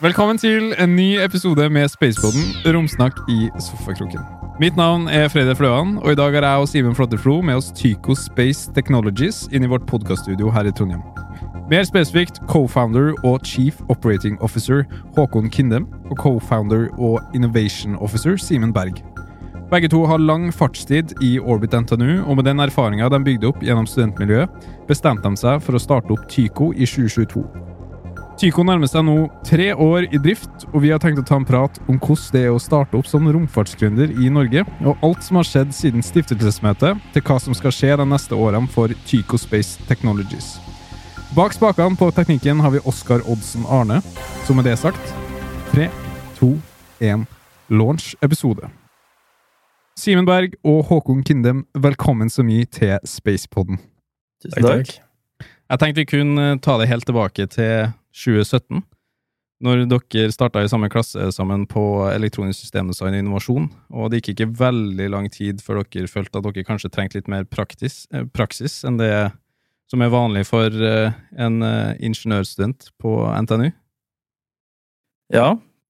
Velkommen til en ny episode med Spacepodden, romsnakk i sofakroken. Mitt navn Frede Fløan, og i dag har jeg og Simen Flotterflo med oss Tycho Space Technologies inn i vårt podcaststudio her i Trondheim. Mer spesifikt co-founder og chief operating officer Håkon Kindem og co-founder og innovation officer Simen Berg. Begge to har lang fartstid i Orbit NTNU, og med den erfaringen de bygde opp gjennom studentmiljøet, bestemte de seg for å starte opp Tycho i 2022. Tycho nærmer seg nå 3 år i drift, og vi har tenkt å ta en prat om hvordan det å starte opp som romfartsgründer i Norge, og alt som har skjedd siden stiftelsesmøtet, til hva som skal skje de neste årene for Tycho Space Technologies. Bak spakene på teknikken har vi Oskar Oddsen Arne, som med det sagt, 3, 2, 1, launch-episode. Simen Berg og Håkon Kindem, velkommen så mye til Spacepodden. Tusen takk. Jeg tenkte vi kunne ta det helt tilbake til 2017, når dere startet i samme klasse sammen på elektronisk systemdesign og innovasjon, og det gikk ikke veldig lang tid før dere følte at dere kanskje trengte litt mer praksis enn det som vanlig for en ingeniørstudent på NTNU. Ja,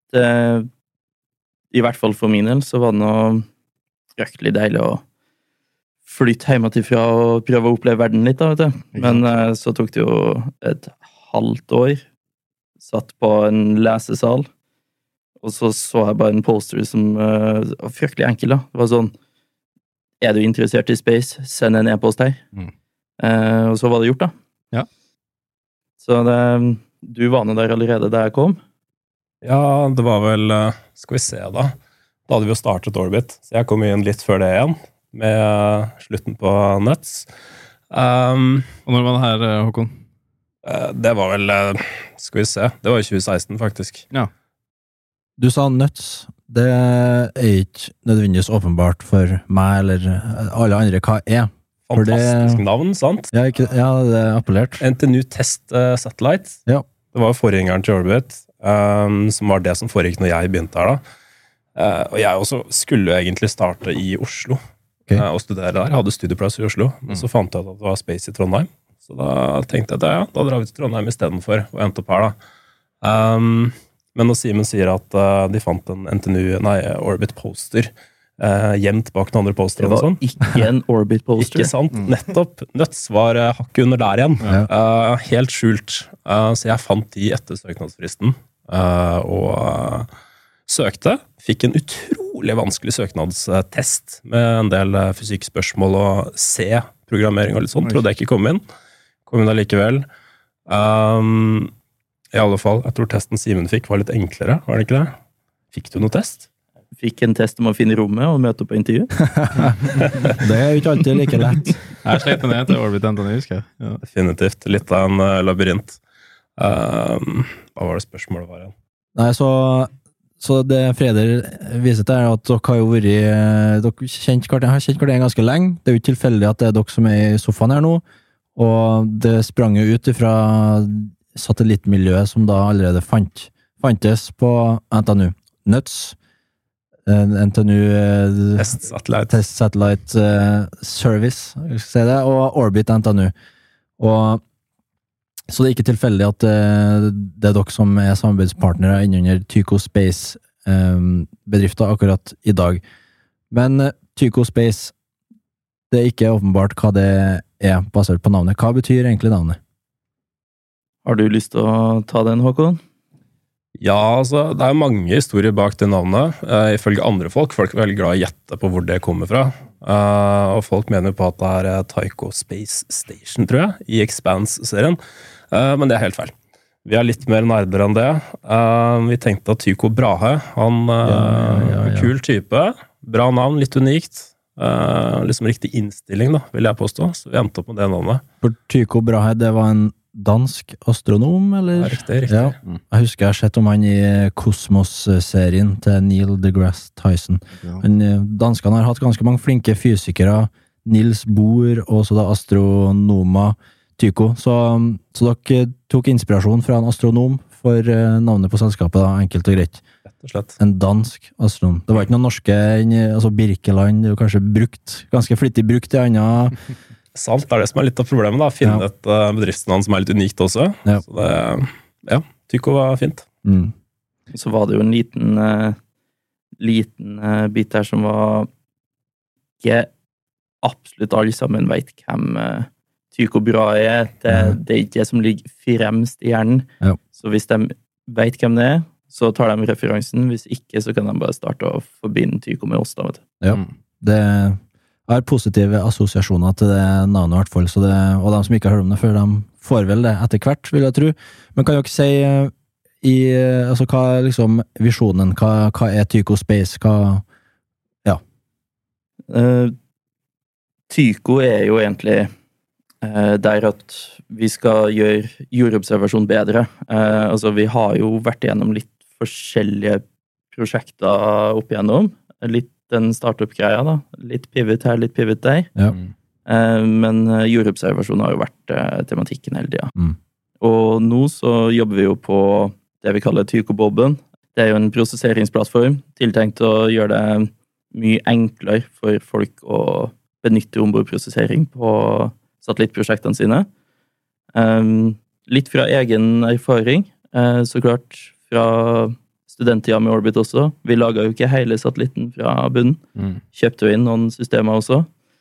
i hvert fall for min del så var det noe fryktelig deilig å flytte hjemmefra og prøve å oppleve verden litt, da, vet du. Men så tok det jo et halvt år, satt på en lesesal, og så jeg bare en poster som var fryktelig enkel, da. Det var sånn, er du interessert i space? Send en e-post her. Og så var det gjort, da. Ja. Så du var nå der allerede da jeg kom? Ja, det var vel, skal vi se da hadde vi jo startet Orbit, så jeg kom inn litt før det igjen, med slutten på Nuts. Og når var det her, Håkon? Det var vel, skal vi se, det var i 2016 faktisk. Ja. Du sa Nuts, det ikke nødvendigvis åpenbart for meg eller alle andre hva Fantastisk navn, sant? Ja, det appellert. NTNU Test Satellite. Ja. Det var forgjengeren til Orbit, som var det som foregikk når jeg begynte her da. Og jeg også skulle jo egentlig starte i Oslo, og studere der. Jeg hadde studieplass i Oslo, men så fant jeg at det var Space i Trondheim. Så da tenkte jeg at da drar vi til Trondheim i stedet for, og endte opp her da. Men når Simen sier at de fant en Orbit poster gjemt bak den andre posteren og sånn. Det var ikke en Orbit poster. Ikke sant, nettopp. Nuts var hakket under der igjen. Helt skjult. Så jeg fant de etter søknadsfristen, og søkte. Fikk en utrolig vanskelig søknadstest med en del fysikkspørsmål og C-programmering og litt sånn. Trodde jeg ikke kom inn. Kom inn allikevel. I alle fall, jeg tror testen Simen fikk var litt enklere, var det ikke det? Fikk du noe test? Fikk en test om å finne rommet og møte opp på intervju. Det jo ikke alltid like lett. Jeg slet ned til Orbit NTNU, husker jeg. Ja. Definitivt. Litt av en labyrint. Hva var det spørsmålet var igjen? Nei, så det Freder viser til at dere har jo vært dere har kjent hverandre ganske lenge. Det jo ikke tilfeldig at det dere som i sofaen her nå, og det sprang jo ut fra satellittmiljøet som da allerede fantes på NTNU. Nuts, NTNU Test Satellite Service, jeg skal si det, og Orbit NTNU. Så det ikke tilfeldig at det dere som samarbeidspartnere innunder Tycho Space bedrifter akkurat i dag. Men Tycho Space, det ikke åpenbart hva det basert på navnet. Hva betyr egentlig navnet? Har du lyst til å ta den, Håkon? Ja, altså, det mange historier bak det navnet. Ifølge andre folk er veldig glad i å gjette på hvor det kommer fra. Og folk mener på at det Tycho Space Station, tror jeg, i Expanse-serien. Men det helt feil. Vi litt mer nerder enn det. Vi tenkte at Tycho Brahe, han kul type, bra navn, litt unikt. Liksom riktig innstilling da, vil jeg påstå. Så vi endte opp med det navnet. For Tycho Brahe, det var en dansk astronom, eller? Ja, riktig. Ja. Jeg husker jeg har sett om han i Kosmos-serien til Neil deGrasse Tyson. Men danskene har hatt ganske mange flinke fysikere, Niels Bohr, og så da astronomer, Tycho. Så dere tok inspirasjon fra en astronom for navnet på selskapet, da, enkelt og greit. Rett og slett. En dansk astronom. Det var ikke noen norske, altså Birkeland, det var kanskje ganske flittig brukt i andre. Sant, det det som litt av problemet da, finne et bedriftsnavn som litt unikt også. Ja. Så det, Tycho var fint. Så var det jo en liten bit der som var ikke absolutt alle sammen vet hvem Tycho Brahe er. Det er ikke det som ligger fremst i hjernen. Ja. Så hvis de vet hvem det er, så tar de referansen. Hvis ikke, så kan de bare starte å forbinde Tycho med oss da, vet du. Ja, det er positive assosiasjoner til det navnet i hvert fall, og de som ikke har hørt om det før, de får vel det etter hvert, vil jeg tro. Men kan jo ikke si altså, hva er liksom visjonen? Hva er Tycho Space? Tycho er jo egentlig der at vi skal gjøre jordobservasjon bedre. Altså, vi har jo vært gjennom litt forskjellige prosjekter opp igjennom. Litt den startup-greia da. Litt pivot her, litt pivot der. Ja. Men jordobservasjon har jo vært tematikken hele tiden. Mm. Og nå så jobber vi jo på det vi kaller Tycho-Boben. Det er jo en prosesseringsplattform tiltenkt å gjøre det mye enklere for folk å benytte ombordprosessering på satellittprosjektene sine. Litt fra egen erfaring, så klart fra studenttida med Orbit også. Vi laget jo ikke hele satellitten fra bunnen. Kjøpte jo inn noen systemer også.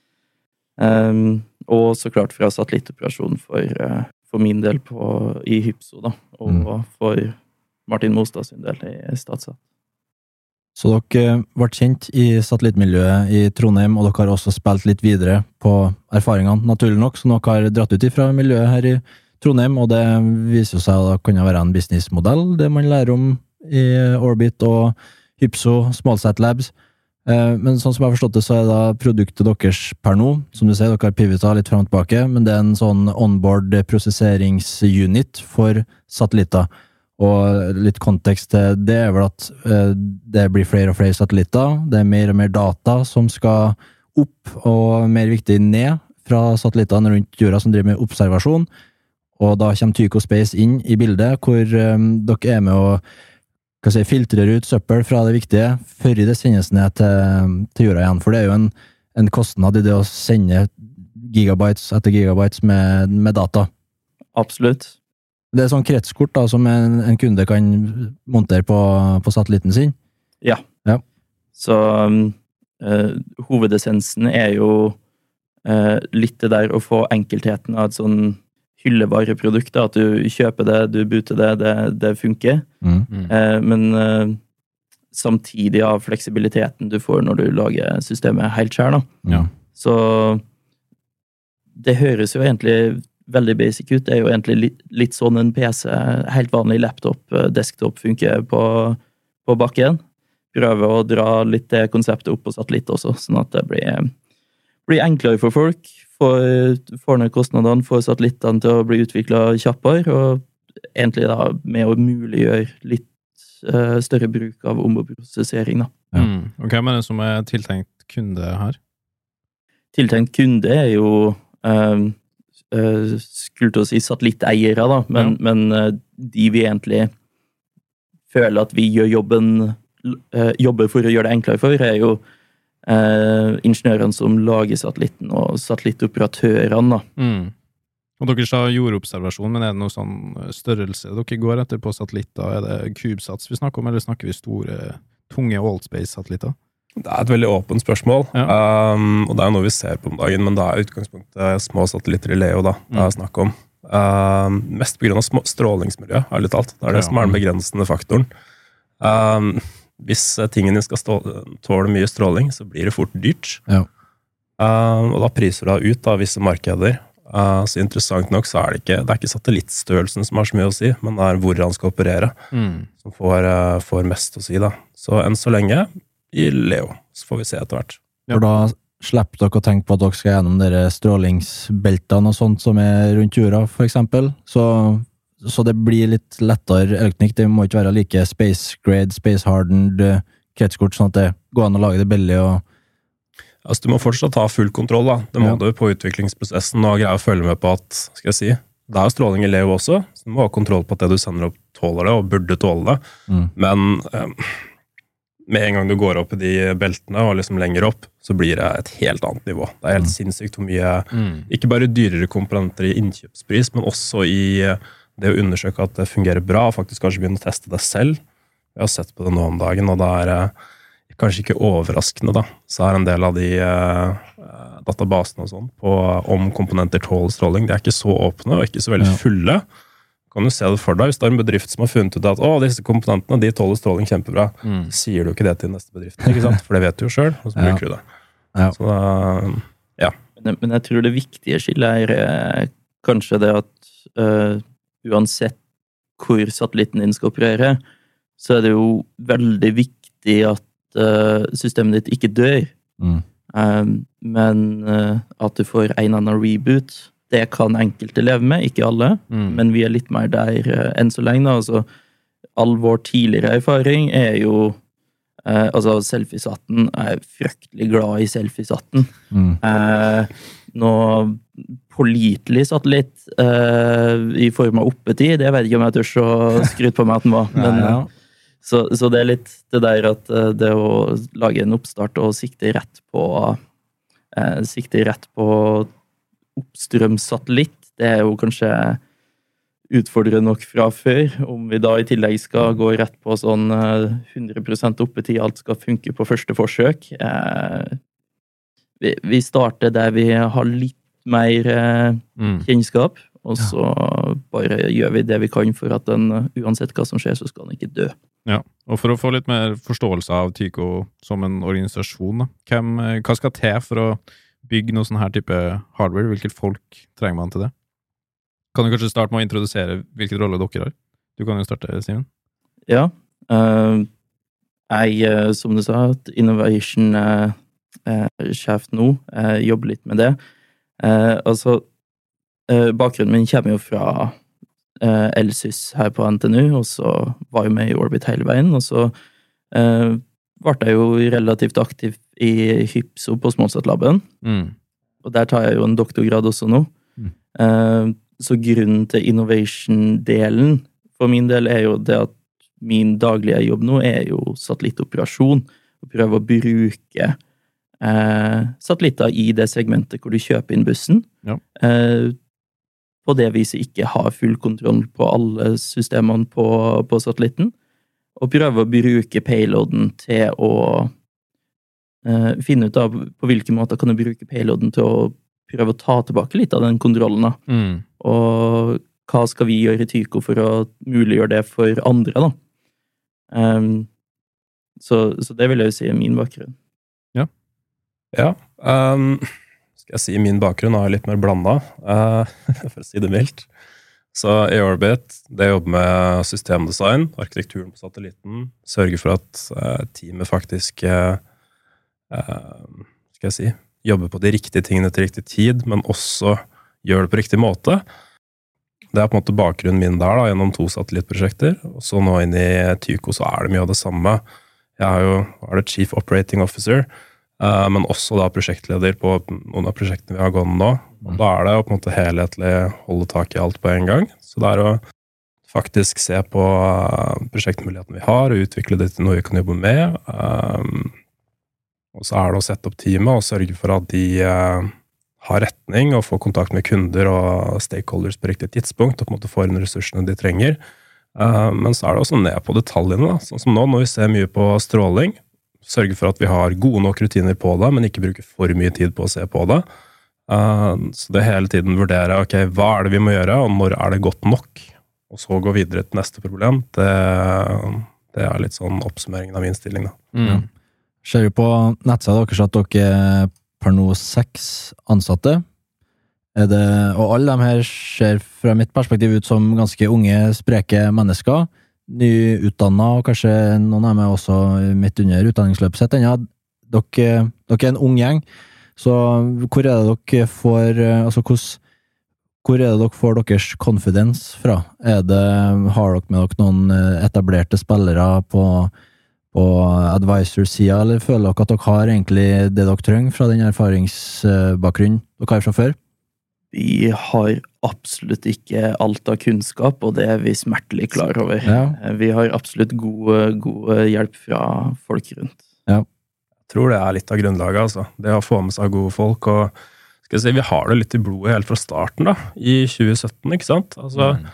Og så klart fra satellittoperasjon for min del i Hypso da, og for Martin Mostad sin del i Statsa. Så dere ble kjent i satellittmiljøet i Trondheim, og dere har også spilt litt videre på erfaringene, naturlig nok, så dere har dratt ut ifra miljøet her i Trondheim, og det viser seg at det kan være en businessmodell, det man lærer om i Orbit og Hypso, SmallSat Labs. Men sånn som jeg har forstått det, så er det produktet deres per nå, som du sier, dere har pivotet litt frem og tilbake, men det er en sånn onboard prosesseringsunit for satellitter. Og litt kontekst til det er vel at det blir flere og flere satellitter, det er mer og mer data som skal opp, og mer viktig ned fra satellittene rundt jorda som driver med observasjon, og da kommer Tycho Space inn i bildet, hvor dere er med å filtrer ut søppel fra det viktige før det sendes ned til jorda igjen, for det er jo en kostnad i det å sende gigabytes etter gigabytes med data. Absolutt. Det er sånn kretskort da, som en kunde kan montere på satellitten sin. Ja. Så hovedessensen er jo litt det der å få enkeltheten av et sånn hyllevareprodukt, da, at du kjøper det, du booter det funker. Men samtidig av fleksibiliteten du får når du lager systemet helt selv. Ja. Så det høres jo egentlig veldig basic ut. Det er jo egentlig litt sånn en PC, helt vanlig laptop, desktop funker på bakken. Prøve å dra litt det konseptet opp på satellitt også, sånn at det blir enklere for folk. Får ned kostnadene for satellittene til å bli utviklet kjappere, og egentlig da med å muliggjøre litt større bruk av ombordprosessering. Og hvem er det som er tiltenkt kunde her? Tiltenkt kunde er jo skulle til å si satellitteiere, da, men de vi egentlig føler at vi jobber for å gjøre det enklere for, er jo ingeniørene som lager satellitten og satellittoperatørene. Og dere sa jordobservasjon, men er det noe sånn størrelse dere går etter på satellitter? Er det CubeSats vi snakker om, eller snakker vi store, tunge Allspace-satellitter? Det er et veldig åpent spørsmål, og det er noe vi ser på om dagen, men det er utgangspunktet små satellitter i Leo da, det er snakk om. Mest på grunn av strålingsmiljø, ærlig talt. Det er det som er den begrensende faktoren. Hvis tingene skal tåle mye stråling, så blir det fort dyrt. Og da priser det ut av visse markeder. Så interessant nok så er det er ikke satellittstørrelsen som har så mye å si, men det er hvor han skal operere, som får mest å si da. Så enn så lenge i Leo, så får vi se etter hvert. For da slipper dere å tenke på at dere skal gjennom dere strålingsbeltene og sånt som er rundt jorda, for eksempel. Så det blir litt lettere elektronikk. Det må ikke være like space grade, space hardened kretskort, sånn at det går an å lage det billig. Altså, du må fortsatt ha full kontroll da. Det må du på utviklingsprosessen og greie å følge med på at, skal jeg si, det er jo stråling i Leo også, så du må ha kontroll på at det du sender opp tåler det, og burde tåle det. Men med en gang du går opp i de beltene og liksom lenger opp, så blir det et helt annet nivå. Det er helt sinnssykt hvor mye, ikke bare dyrere komponenter i innkjøpspris, men også i det å undersøke at det fungerer bra, og faktisk kanskje begynne å teste det selv. Vi har sett på det nå om dagen, og det kanskje ikke overraskende da, så en del av de databasene og sånn om komponenter tåler stråling, de ikke så åpne og ikke så veldig fulle. Kan du se det for deg, hvis det en bedrift som har funnet ut at disse komponentene, de tåler stråling kjempebra, så sier du ikke det til neste bedrift, ikke sant? For det vet du jo selv, og så bruker du det. Ja. Så ja. Men jeg tror det viktige skillet kanskje det at uansett hvor satellitten din skal operere, så det jo veldig viktig at systemet ditt ikke dør. Men at du får en annen reboot, det kan enkelte leve med, ikke alle, men vi litt mer der enn så lenge. Altså, all vår tidligere erfaring jo altså Selfie-satten fryktelig glad i Selfie-satten. Nå pålitelig satellitt i form av oppetid, det vet ikke om jeg tør så skryt på meg at den var, men så det litt det der at det å lage en oppstart og sikte rett på oppstrømssatellitt, det jo kanskje utfordrende nok fra før. Om vi da i tillegg skal gå rett på sånn 100% oppetid, alt skal funke på første forsøk. Vi starter der vi har litt mer kjennskap, og så bare gjør vi det vi kan for at den, uansett hva som skjer, så skal den ikke dø. Ja, og for å få litt mer forståelse av Tycho som en organisasjon, da, hva skal til for å bygge noe sånn her type hardware? Hvilket folk trenger man til det? Kan du kanskje starte med å introdusere hvilket rolle dere har? Du kan jo starte, Simen. Ja, som du sa, innovation sjef nå, jobber litt med det. Bakgrunnen min kommer jo fra Elsys her på NTNU, og så var jeg med i Orbit hele veien, og så ble jeg jo relativt aktiv i Hypso på Smallsat-laben, og der tar jeg jo en doktorgrad også nå. Så grunnen til innovation-delen for min del jo det at min daglige jobb nå jo satellittoperasjon, og prøve å bruke satellitter i det segmentet hvor du kjøper inn bussen, på det viset ikke har full kontroll på alle systemene på satellitten, og prøve å bruke payloaden til å finne ut av på hvilken måte kan du bruke payloaden til å prøve å ta tilbake litt av den kontrollen. Og hva skal vi gjøre i Tycho for å muliggjøre det for andre, da? Så det vil jeg jo si min bakgrunn. Ja, skal jeg si min bakgrunn litt mer blandet, for å si det mildt. Så i Orbit, det jobber med systemdesign, arkitekturen på satellitten, sørger for at teamet faktisk, skal jeg si, jobber på de riktige tingene til riktig tid, men også gjør det på riktig måte. Det på en måte bakgrunnen min der da, gjennom 2 satellittprosjekter, og så nå inn i Tycho så det mye av det samme. Jeg det Chief Operating Officer, men også da prosjektleder på noen av prosjektene vi har gående nå. Og da det å på en måte helhetlig holde tak i alt på en gang. Så det å faktisk se på prosjektmulighetene vi har, og utvikle det til noe vi kan jobbe med. Og så det å sette opp teamet og sørge for at de har retning og får kontakt med kunder og stakeholders på riktig tidspunkt, og på en måte får inn ressursene de trenger. Men så det også ned på detaljene, da. Sånn som nå, når vi ser mye på stråling, sørge for at vi har gode nok rutiner på det, men ikke bruke for mye tid på å se på det. Så det hele tiden vurdere, ok, hva det vi må gjøre, og når det godt nok, og så gå videre til neste problem. Det litt sånn oppsummeringen av innstilling, da. Ser du på nettsiden deres at dere per nå 6 ansatte? Og alle de her ser fra mitt perspektiv ut som ganske unge, spreke mennesker, nyutdannet, og kanskje noen med også midt under utdanningsløpet sitt. Dere en ung gjeng, så hvor det dere får, altså hvor det dere får deres confidence fra? Har dere med dere noen etablerte spillere på advisor-siden, eller føler dere at dere har egentlig det dere trenger fra den erfaringsbakgrunnen dere har fra før? Vi har absolutt ikke alt av kunnskap, og det vi smertelig klar over. Vi har absolutt god hjelp fra folk rundt. Jeg tror det litt av grunnlaget, altså. Det å få med seg gode folk, og skal jeg si, vi har det litt i blodet helt fra starten da, i 2017, ikke sant? Altså,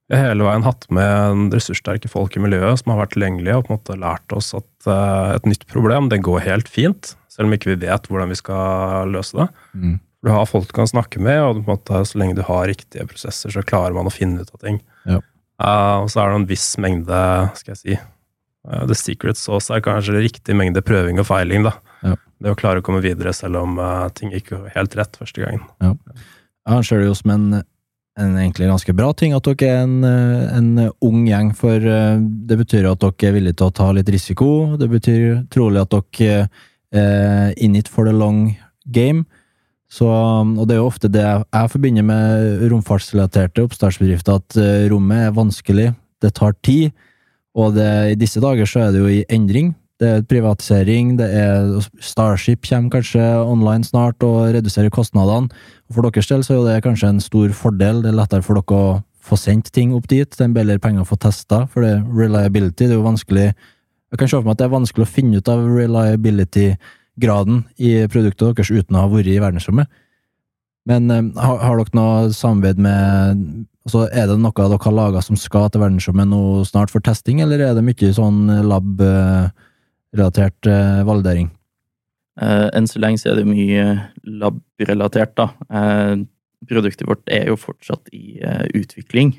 Vi har hele veien hatt med ressurssterke folk i miljøet som har vært tilgjengelige og på en måte lært oss at et nytt problem, det går helt fint, selv om ikke vi vet hvordan vi skal løse det. Du har folk du kan snakke med, og på en måte, så lenge du har riktige prosesser, så klarer man å finne ut av ting. Ja. Og så er det en viss mengde, skal jeg si, the secret sauce er kanskje riktig mengde prøving og feiling da. Ja. Det å klare å komme videre selv om ting gikk helt rett første gangen. Ja. Jeg ser det jo som en egentlig ganske bra ting at dere er en ung gjeng, for det betyr at dere er villige til å ta litt risiko, det betyr trolig at dere er in it for the long game, så, og det er jo ofte det jeg forbinder med romfartsrelaterte oppstartsbedrifter, at rommet er vanskelig, det tar tid, og i disse dager så er det jo i endring. Det er privatisering, det er Starship kommer kanskje online snart og reduserer kostnadene. Og for deres del så er det kanskje en stor fordel, det er lettere for dere å få sendt ting opp dit, det er bedre penger å få testet, for det reliability, det er jo vanskelig, jeg kan se for meg at det er vanskelig å finne ut av reliability-graden i produktet deres uten å ha vært i verdensrommet. Men har dere noe samarbeid med, altså er det noe dere har laget som skal til verdensrommet nå snart for testing, eller er det mye sånn lab-relatert validering? Enn så lenge så er det mye lab-relatert da. Produktet vårt er jo fortsatt i utvikling.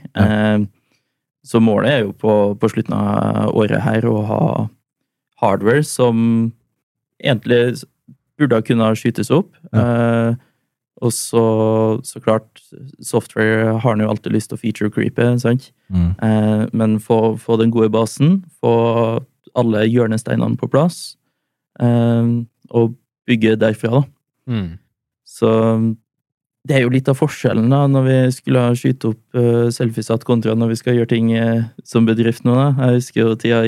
Så målet er jo på slutten av året her å ha hardware som egentlig burde kunne skytes opp. Og så klart, software har jo alltid lyst til å feature-creepe, sant? Men få den gode basen, få alle hjørnesteinene på plass, og bygge derfra da. Så det er jo litt av forskjellen da, når vi skulle skyte opp selfiesat kontra når vi skal gjøre ting som bedrift nå da. Jeg husker jo tida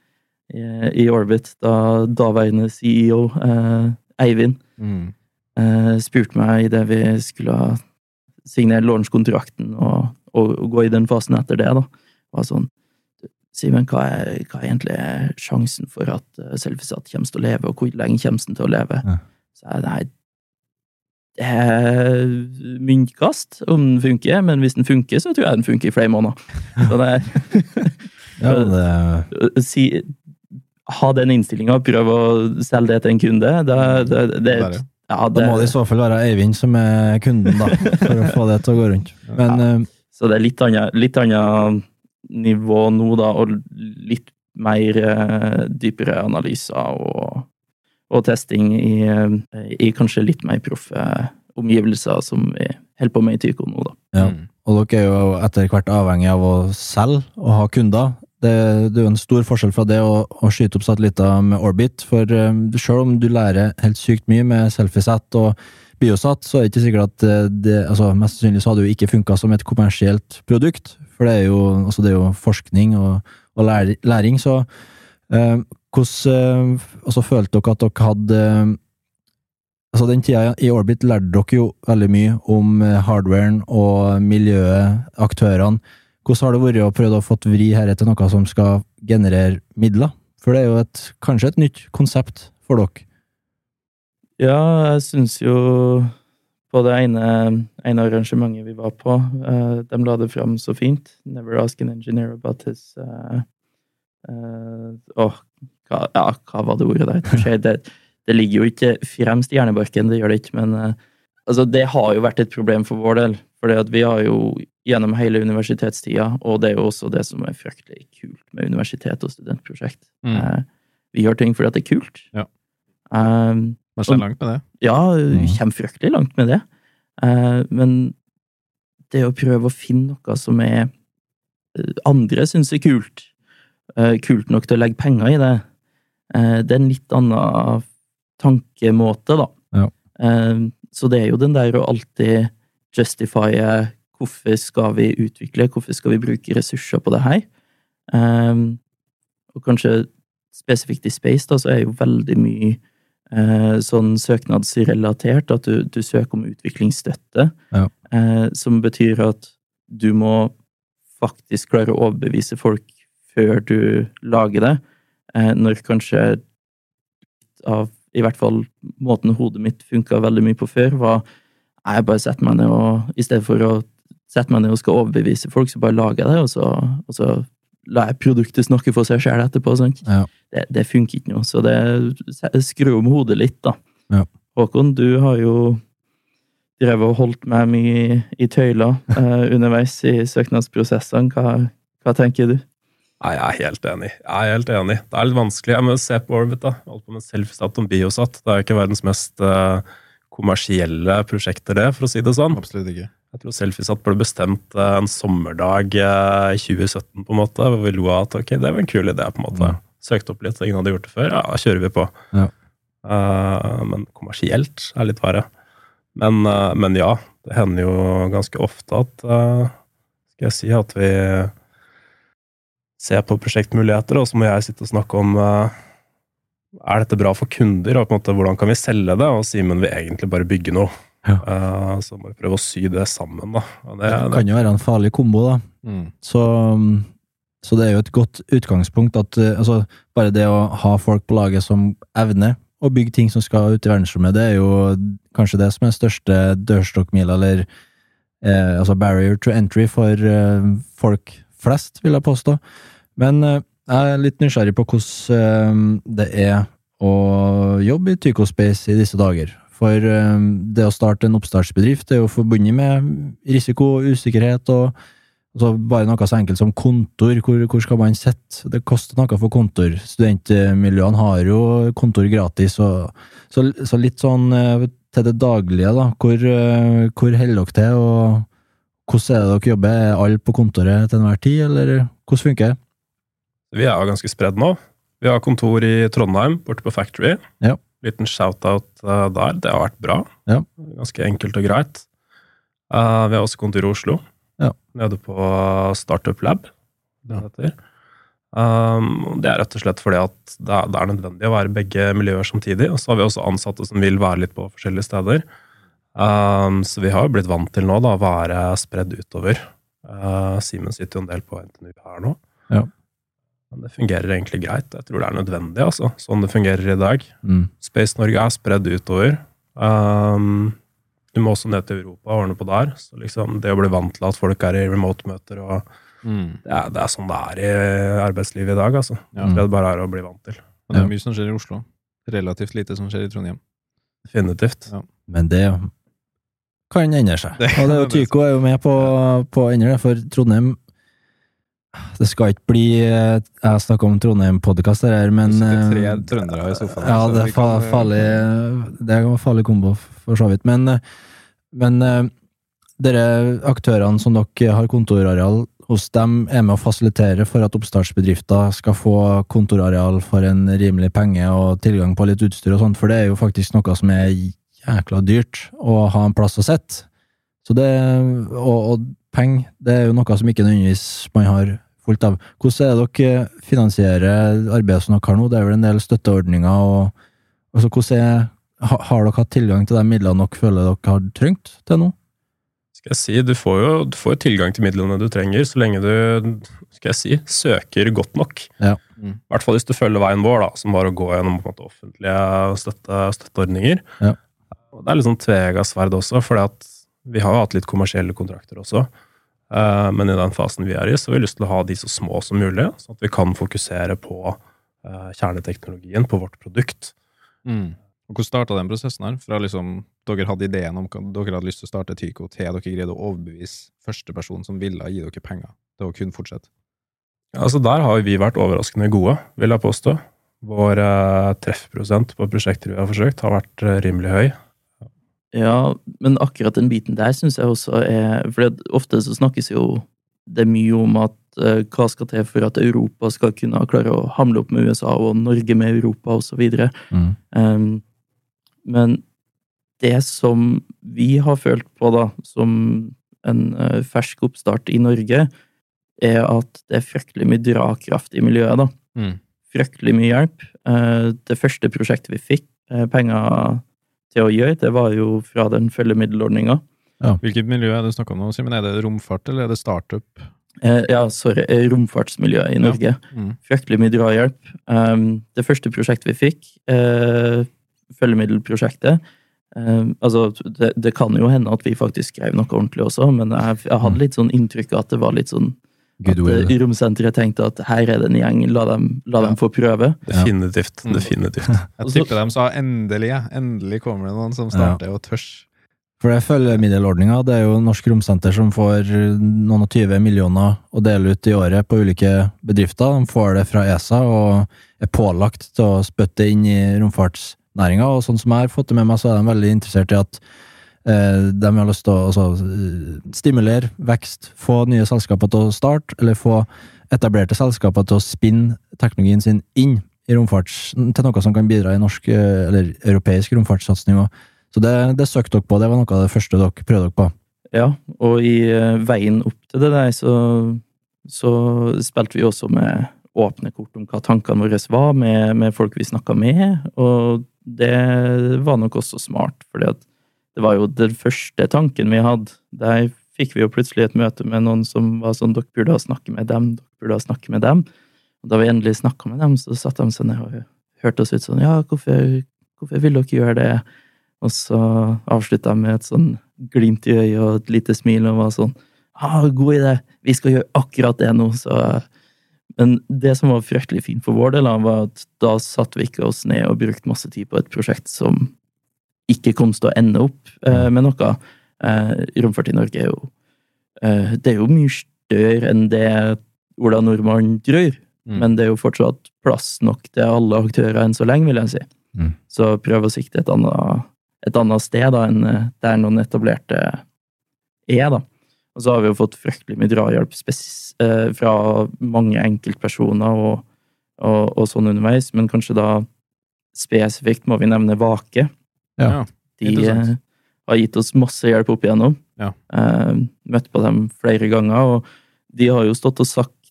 i Orbit, da daværende CEO Eivind spurte meg i det vi skulle signere launch-kontrakten og gå i den fasen etter det da. Det var sånn, Simen, hva er egentlig sjansen for at selfiesat kommer til å leve, og hvor lenge kommer den til å leve? Så jeg, nei, det er myntkast om den funker, men hvis den funker, så tror jeg den funker i flere måneder. Så det er ha den innstillingen, prøve å selge det til en kunde, da må det i så fall være Eivind som er kunden da, for å få det til å gå rundt. Men, så det er litt annet nivå nå da, og litt mer dypere analyser og testing i kanskje litt mer proffe omgivelser som vi holder på med i Tyko nå da. Ja, og dere er jo etter hvert avhengig av å selge og ha kunder. Det er jo en stor forskjell fra det å skyte opp satellitter med Orbit, for selv om du lærer helt sykt mye med selfiesat og biosat, så er det ikke sikkert at altså mest sannsynlig så hadde det jo ikke funket som et kommersielt produkt, for det er jo forskning og læring, så hvordan følte dere at dere hadde, altså den tida i Orbit lærte dere jo veldig mye om hardwaren og miljøet, aktørene. Hvordan har det vært å prøve å få vri her til noe som skal generere midler? For det er jo kanskje et nytt konsept for dere. Ja, jeg synes jo på det ene arrangementet vi var på, de la det frem så fint. Never ask an engineer about his hva var det ordet der? Det ligger jo ikke fremst i hjernebarken, det gjør det ikke, men altså, det har jo vært et problem for vår del, for vi har jo gjennom hele universitetstida, og det er jo også det som er fryktelig kult med universitet og studentprosjekt. Vi gjør ting fordi at det er kult. Ja. Man ser langt med det. Ja, vi kommer fryktelig langt med det. Men det å prøve å finne noe som andre synes er kult, kult nok til å legge penger i det, det er en litt annen tankemåte da. Ja. Så det er jo den der å alltid justifye hvorfor skal vi utvikle, hvorfor skal vi bruke ressurser på det her. Og kanskje spesifikt i Space da, så er jo veldig mye sånn søknadsrelatert, at du søker om utviklingsstøtte, som betyr at du må faktisk klare å overbevise folk før du lager det, når kanskje i hvert fall måten hodet mitt funket veldig mye på før, var jeg bare setter meg ned og i stedet for å setter meg ned og skal overbevise folk, så bare lager jeg det, og så la jeg produktet snakke for seg selv etterpå, sant? Ja. Det funker ikke noe, så det skrur om hodet litt, da. Ja. Håkon, du har jo drevet og holdt meg mye i tøyler underveis i søknadsprosessene. Hva tenker du? Nei, jeg er helt enig. Det er litt vanskelig. Jeg må se på Orbit, da. Jeg holdt på med Selfsat og Biosat. Det er ikke verdens mest kommersielle prosjekter, det, for å si det sånn. Absolutt ikke. Jeg tror Selfiesat ble bestemt en sommerdag i 2017, på en måte, hvor vi lo at ok, det var en kul idé, på en måte. Søkte opp litt, ingen hadde gjort det før, ja, kjører vi på. Ja. Men kommersielt er litt verre. Men ja, det hender jo ganske ofte at, skal jeg si, at vi ser på prosjektmuligheter, og så må jeg sitte og snakke om er dette bra for kunder, og på en måte hvordan kan vi selge det, og Simen vil egentlig bare bygge noe. Ja. Så må vi prøve å sy det sammen, da. Det kan jo være en farlig kombo, da. Så det er jo et godt utgangspunkt at altså, bare det å ha folk på laget som evner å bygge ting som skal ut i verdensrommet, det er jo kanskje det som er største dørstokkmila, eller altså barrier to entry for folk flest, vil jeg påstå. Men jeg er litt nysgjerrig på hvordan det er å jobbe i Tycho Space i disse dager. For det å starte en oppstartsbedrift er jo forbundet med risiko, usikkerhet og altså bare noe så enkelt som kontor. Hvor skal man sette? Det koster noe for kontor. Studentmiljøene har jo kontor gratis, så litt sånn til det daglige, da. Hvor holder dere til, og hvordan er det dere jobber? Er alle på kontoret til enhver tid, eller hvordan funker det? Vi er jo ganske spredd nå. Vi har kontor i Trondheim, borte på Factory. Ja. Liten shout-out der. Det har vært bra. Ja. Ganske enkelt og greit. Vi har også kontor i Oslo. Ja. Nede på Startup Lab. Det heter. Det er rett og slett fordi at det er nødvendig å være begge miljøer samtidig. Og så har vi også ansatte som vil være litt på forskjellige steder. Så vi har jo blitt vant til nå da, å være spredd utover. Simen sitter jo en del på NTNU her nå. Ja. Men det fungerer egentlig greit. Jeg tror det er nødvendig, altså. Sånn det fungerer i dag. Space Norge er spredd utover. Du må også ned til Europa og ordne på der. Så liksom, det å bli vant til at folk er i remote-møter, og det er sånn det er i arbeidslivet i dag, altså. Ja. Det bare er å bli vant til. Og det er mye som skjer i Oslo. Relativt lite som skjer i Trondheim. Definitivt. Ja. Men det kan endre seg. Og det er jo Tycho er jo med på å endre det, for Trondheim det skal ikke bli jeg snakker om Trondheim-podcast her, men det er 3 trøndere i sofaen. Ja, det er farlig det er en farlig kombo for så vidt, men dere aktørene som dere har kontorareal hos dem er med å fasilitere for at oppstartsbedrifter skal få kontorareal for en rimelig penge og tilgang på litt utstyr og sånt, for det er jo faktisk noe som er jækla dyrt å ha en plass å sette. Så det, og penger, det er jo noe som ikke nødvendigvis man har fullt av. Hvordan er det dere finansierer arbeidet som dere har nå? Det er vel en del støtteordninger, og altså, hvordan har dere hatt tilgang til de midlene dere føler dere har trengt til nå? Skal jeg si, du får jo tilgang til midlene du trenger, så lenge du, skal jeg si, søker godt nok. Ja. I hvert fall hvis du følger veien vår, da, som var å gå gjennom på en måte offentlige støtteordninger. Ja. Og det er litt sånn tveegget sverd også, fordi at vi har jo hatt litt kommersielle kontrakter også. Men i den fasen vi er i, så har vi lyst til å ha de så små som mulig, sånn at vi kan fokusere på kjerneteknologien, på vårt produkt. Og hvordan startet den prosessen her? Fra liksom, dere hadde ideen om at dere hadde lyst til å starte Tycho, til dere greide å overbevise første person som ville gi dere penger til å kunne fortsette? Ja, altså der har vi vært overraskende gode, vil jeg påstå. Vår treffprosent på prosjekter vi har forsøkt har vært rimelig høy. Ja, men akkurat den biten der synes jeg også for ofte så snakkes jo det mye om at hva skal til for at Europa skal kunne klare å hamle opp med USA og Norge med Europa og så videre. Men det som vi har følt på da, som en fersk oppstart i Norge, er at det er fryktelig mye drakraft i miljøet da. Fryktelig mye hjelp. Det første prosjektet vi fikk penger til å gjøre, det var jo fra den følgemiddelordningen. Ja. Hvilket miljø er det snakket om nå, Simen? Er det romfart, eller er det startup? Romfartsmiljøet i Norge. Ja. Fryktelig mye drahjelp. Det første prosjektet vi fikk, følgemiddelprosjektet, Altså, det kan jo hende at vi faktisk skrev noe ordentlig også, men jeg hadde litt sånn inntrykk at det var litt sånn at romsenteret tenkte at her er det en gjeng, la dem få prøve. Definitivt. Jeg tipper de sa endelig kommer det noen som starter og tørs. For det følger middelordninga, det er jo Norsk Romsenter som får noen og 20 millioner å dele ut i året på ulike bedrifter. De får det fra ESA og er pålagt til å spytte inn i romfartsnæringa, og sånn som jeg har fått det med meg, så er de veldig interessert i at de har lyst til å stimulere vekst, få nye selskaper til å starte, eller få etablerte selskaper til å spinne teknologien sin inn i romfarts, til noe som kan bidra i norsk eller europeisk romfartssatsning. Så det søkte dere på, det var noe av det første dere prøvde dere på. Ja, og i veien opp til det der, så spilte vi også med åpne kort om hva tankene våre var, med folk vi snakket med, og det var nok også smart, fordi at det var jo den første tanken vi hadde. Der fikk vi jo plutselig et møte med noen som var sånn, dere burde snakke med dem. Og da vi endelig snakket med dem, så satt de seg ned og hørte oss ut sånn, ja, hvorfor vil dere gjøre det? Og så avsluttet jeg med et sånn glimt i øyet og et lite smil og var sånn, god idé, vi skal gjøre akkurat det nå. Men det som var fryktelig fint for vår del var at da satt vi ikke oss ned og brukte masse tid på et prosjekt som ikke kom til å ende opp med noe. Romfart i Norge det er jo mye større enn det Ola Nordmann tror, men det er jo fortsatt plass nok til alle aktører enn så lenge, vil jeg si. Så prøv å sikte et annet sted da, enn der noen etablerte da. Og så har vi jo fått fryktelig mye drahjelp fra mange enkeltpersoner og sånn underveis, men kanskje da spesifikt må vi nevne Vake. Ja, de har gitt oss masse hjelp opp igjennom. Ja. Møtt på dem flere ganger, og de har jo stått og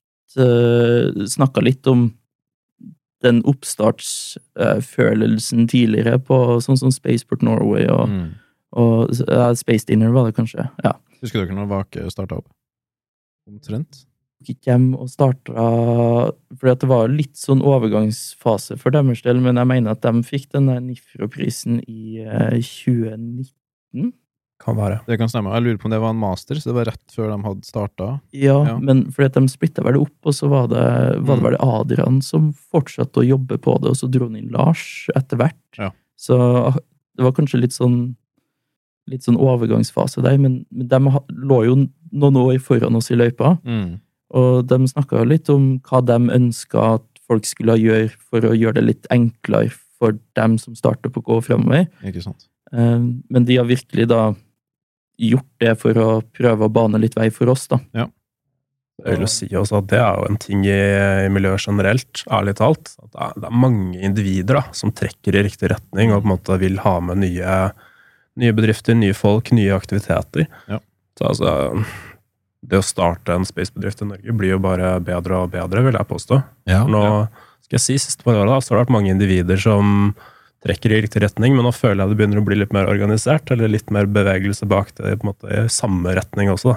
snakket litt om den oppstartsfølelsen tidligere på sånn som Spaceport Norway og Space Dinner var det kanskje. Ja. Husker dere når Vake startet opp? Omtrent? Gikk hjem og startet, fordi at det var litt sånn overgangsfase for deres del, men jeg mener at de fikk den der Nifro-prisen i 2019. Kan være. Det kan stemme. Jeg lurer på om det var en master, så det var rett før de hadde startet. Ja. Men fordi at de splittet vel opp, og så var det vel Adrian som fortsatte å jobbe på det, og så dro han inn Lars etter hvert. Ja. Så det var kanskje litt sånn overgangsfase der, men de lå jo noen år foran oss i løypa. Og de snakket jo litt om hva de ønsket at folk skulle gjøre for å gjøre det litt enklere for dem som starter på å gå fremover. Ikke sant. Men de har virkelig da gjort det for å prøve å bane litt vei for oss da. Ja. Jeg vil jo si også at det er jo en ting i miljøet generelt, ærlig talt. At det er mange individer da, som trekker i riktig retning og på en måte vil ha med nye bedrifter, nye folk, nye aktiviteter. Ja. Så altså, det å starte en spacebedrift i Norge blir jo bare bedre og bedre, vil jeg påstå. Ja. Nå skal jeg si, siste par året da, så har det vært mange individer som trekker i riktig retning, men nå føler jeg det begynner å bli litt mer organisert, eller litt mer bevegelse bak det, på en måte i samme retning også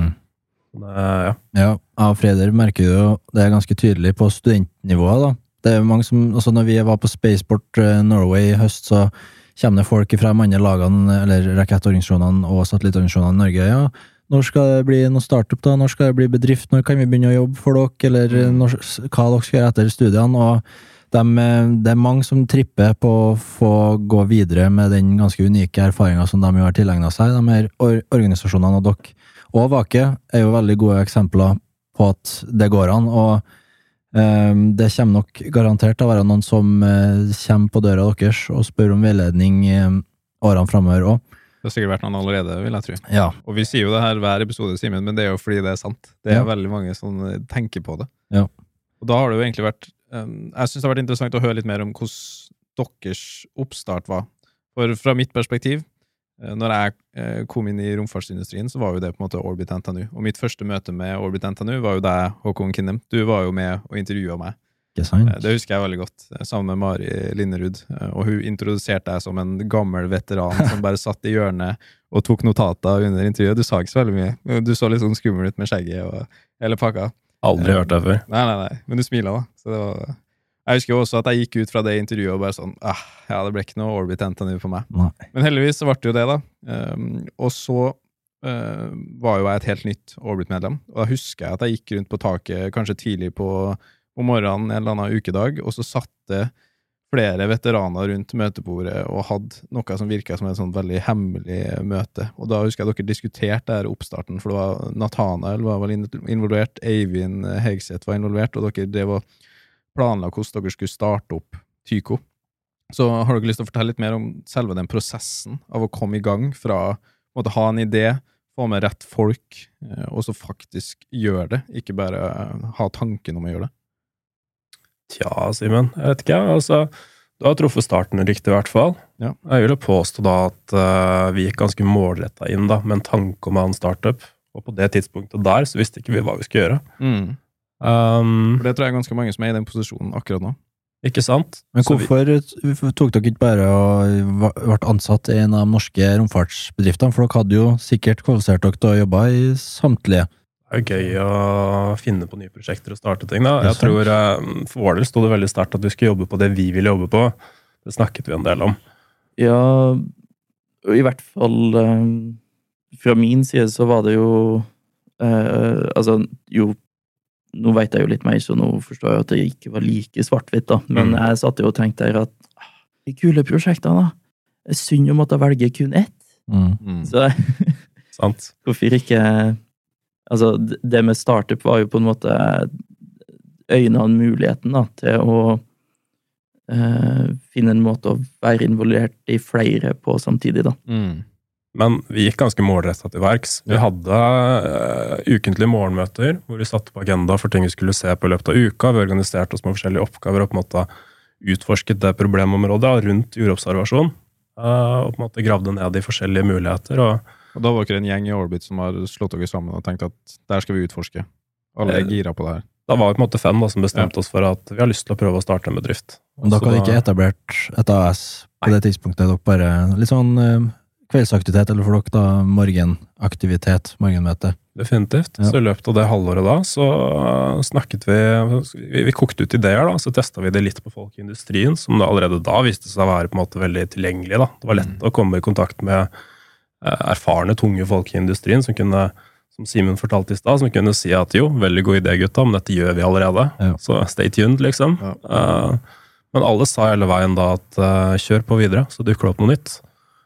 da. Ja, Freder merker jo, det er ganske tydelig på studentnivået da. Det er jo mange som, altså når vi var på Spaceport Norway i høst, så kommer det folk fra mange lagene, eller rakettorganisasjonene og satellittorganisasjonene i Norge, ja. Når skal det bli noe startup da? Når skal det bli bedrift? Når kan vi begynne å jobbe for dere? Eller hva dere skal gjøre etter studiene? Og det er mange som tripper på å få gå videre med den ganske unike erfaringen som de har tilegnet seg, de her organisasjonene og dere. Og Vake er jo veldig gode eksempler på at det går an, og det kommer nok garantert til å være noen som kommer på døra deres og spør om veiledning årene fremover også. Det har sikkert vært noen allerede, vil jeg tro. Ja. Og vi sier jo det her hver episode, Simen, men det er jo fordi det er sant. Det er veldig mange som tenker på det. Ja. Og da har det jo egentlig vært, jeg synes det har vært interessant å høre litt mer om hvordan deres oppstart var. For fra mitt perspektiv, når jeg kom inn i romfartsindustrien, så var jo det på en måte Orbit NTNU. Og mitt første møte med Orbit NTNU var jo deg, Håkon Kinnem. Du var jo med og intervjuet meg. Det husker jeg veldig godt, sammen med Mari Linnerud, og hun introduserte deg som en gammel veteran som bare satt i hjørnet og tok notater under intervjuet. Du sa ikke så veldig mye. Du så litt sånn skummel ut med skjegget og hele pakka. Aldri hørt det før. Nei, men du smilet da. Så det var... Jeg husker jo også at jeg gikk ut fra det intervjuet og bare sånn, ja, det ble ikke noe Orbit NTNU for meg. Nei. Men heldigvis så ble det jo det da. Og så var jo jeg et helt nytt Orbit-medlem, og da husker jeg at jeg gikk rundt på taket, kanskje tidlig på morgenen en eller annen ukedag, og så satte flere veteraner rundt møtebordet og hadde noe som virket som et sånt veldig hemmelig møte. Og da husker jeg dere diskuterte der oppstarten, for det var Nathanael var vel involvert, Eivind Hegseth var involvert, og dere drev og planla hvordan dere skulle starte opp Tyko. Så har dere lyst til å fortelle litt mer om selve den prosessen av å komme i gang fra å ha en idé, få med rett folk, og så faktisk gjøre det, ikke bare ha tanken om å gjøre det? Tja, Simen, jeg vet ikke, altså, du har truffet starten riktig i hvert fall. Ja. Jeg vil jo påstå da at vi gikk ganske målrettet inn da, med en tanke om en startup, og på det tidspunktet der så visste ikke vi hva vi skulle gjøre. For det tror jeg er ganske mange som er i den posisjonen akkurat nå. Ikke sant? Men hvorfor tok dere ikke bare og ble ansatt i en av de norske romfartsbedriftene? For dere hadde jo sikkert kvalifisert dere til å jobbe i samtlige. Det er gøy å finne på nye prosjekter og starte ting da. Jeg tror for vår del stod det veldig sterkt at vi skulle jobbe på det vi ville jobbe på. Det snakket vi en del om. Ja, i hvert fall fra min side så var det jo nå vet jeg jo litt mer, så nå forstår jeg at det ikke var like svart-hvitt da. Men jeg satt jo og tenkte der at de kule prosjektene da, det er synd å måtte velge kun ett. Så Sant. hvorfor ikke altså, det med startup var jo på en måte øynene muligheten da, til å finne en måte å være involvert i flere på samtidig da. Men vi gikk ganske målrettet til verks. Vi hadde ukentlige morgenmøter, hvor vi satte på agenda for ting vi skulle se på i løpet av uka. Vi organiserte oss med forskjellige oppgaver og på en måte utforsket det problemområdet rundt jordobservasjon, og på en måte gravde ned i forskjellige muligheter. Og da var dere en gjeng i Orbit som har slått dere sammen og tenkt at der skal vi utforske. Alle er gira på det her. Da var vi på en måte 5 da, som bestemte oss for at vi har lyst til å prøve å starte en bedrift. Og dere hadde ikke etablert et AS på det tidspunktet, dere bare litt sånn kveldsaktivitet, eller for dere da morgenaktivitet, morgenmøte? Definitivt. Ja. Så i løpet av det halvåret da, så snakket vi kokte ut ideer da, så testet vi det litt på folk i industrien, som da allerede da viste seg å være på en måte veldig tilgjengelig da. Det var lett å komme i kontakt med erfarne, tunge folk i industrien, som kunne, som Simen fortalte i sted, som kunne si at jo, veldig god idé gutta, men dette gjør vi allerede. Ja. Så stay tuned liksom. Ja. Men alle sa hele veien da at kjør på videre, så dukker det opp noe nytt.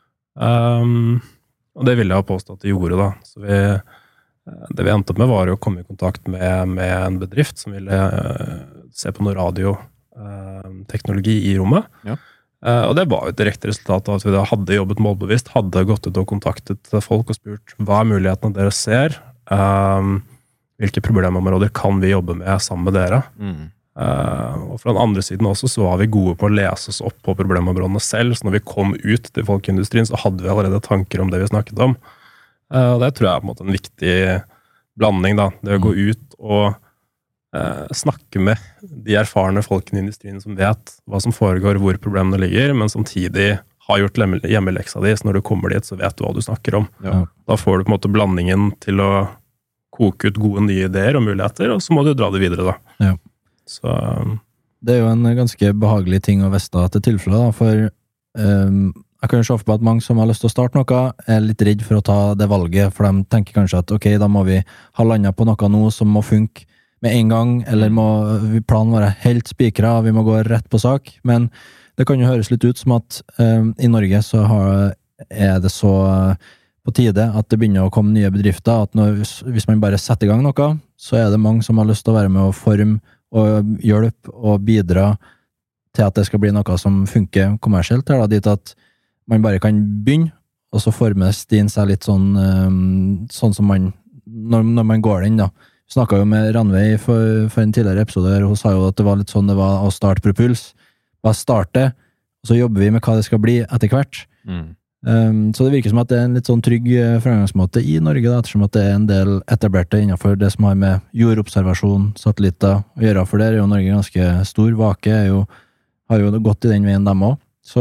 Og det ville jeg påstå at de gjorde da. Så det vi endte opp med var å komme i kontakt med en bedrift som ville se på noe radioteknologi i rommet. Ja. Og det var jo et direkte resultat av at vi da hadde jobbet målbevisst, hadde gått ut og kontaktet folk og spurt hva er mulighetene dere ser, hvilke problemområder kan vi jobbe med sammen med dere. Og fra den andre siden også så var vi gode på å lese oss opp på problemområdene selv, så når vi kom ut til folk i industrien så hadde vi allerede tanker om det vi snakket om. Og det tror jeg er på en måte en viktig blanding da, det å gå ut og snakke med de erfarne folkene i industrien som vet hva som foregår, hvor problemene ligger, men samtidig har gjort hjemmeleksa di, så når du kommer dit så vet du hva du snakker om. Ja. Da får du på en måte blandingen til å koke ut gode nye ideer og muligheter, og så må du dra det videre da. Ja. Så det er jo en ganske behagelig ting å vite til tilfelle da, for jeg kan jo se for meg at mange som har lyst til å starte noe er litt redd for å ta det valget, for de tenker kanskje at ok, da må vi ha landet på noe nå som må funke med en gang, eller må planen være helt spikret, vi må gå rett på sak, men det kan jo høres litt ut som at i Norge så er det så på tide at det begynner å komme nye bedrifter, at hvis man bare setter i gang noe, så er det mange som har lyst til å være med å forme og hjelpe og bidra til at det skal bli noe som funker kommersielt, her da, dit at man bare kan begynne, og så former stien seg litt sånn som man, når man går den da. Vi snakket jo med Ranveig for en tidligere episode, og hun sa jo at det var litt sånn det var å starte Propuls. Bare starte, og så jobber vi med hva det skal bli etter hvert. Så det virker som at det er en litt sånn trygg fremgangsmåte i Norge da, ettersom at det er en del etablerte innenfor det som har med jordobservasjon, satellitter å gjøre, for der er jo Norge ganske stor. Vake har jo gått i den veien dem også,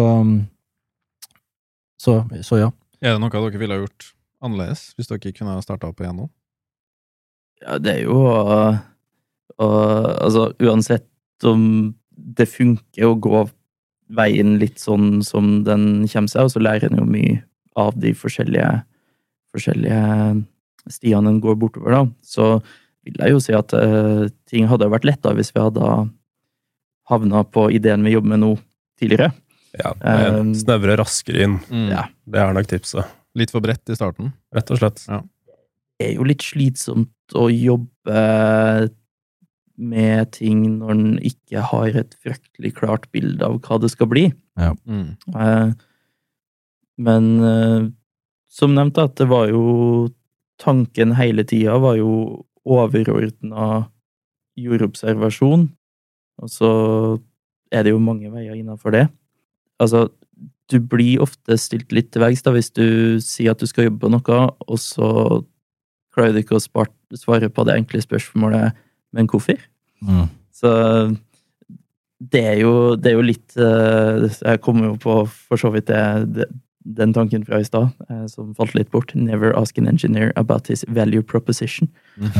så ja. Er det noe dere ville ha gjort annerledes, hvis dere kunne ha startet opp igjen nå? Ja, det er jo altså uansett om det funker å gå veien litt sånn som den kommer seg, og så lærer en jo mye av de forskjellige stiene en går bortover da. Så vil jeg jo si at ting hadde vært lettere hvis vi hadde havnet på ideen vi jobber med nå tidligere. Ja, snevre raskere inn. Ja. Det er nok tipset. Litt for bredt i starten. Rett og slett. Ja. Det er jo litt slitsomt å jobbe med ting når en ikke har et fryktelig klart bilde av hva det skal bli. Ja. Men som nevnt at det var jo tanken hele tiden var jo overordnet jordobservasjon, og så er det jo mange veier innenfor det. Altså, du blir ofte stilt litt til veggs da, hvis du sier at du skal jobbe på noe, og så klarer du ikke å svare på det enkle spørsmålet, men hvorfor? Så det er jo litt, jeg kommer jo på for så vidt den tanken fra i stad, som falt litt bort. Never ask an engineer about his value proposition.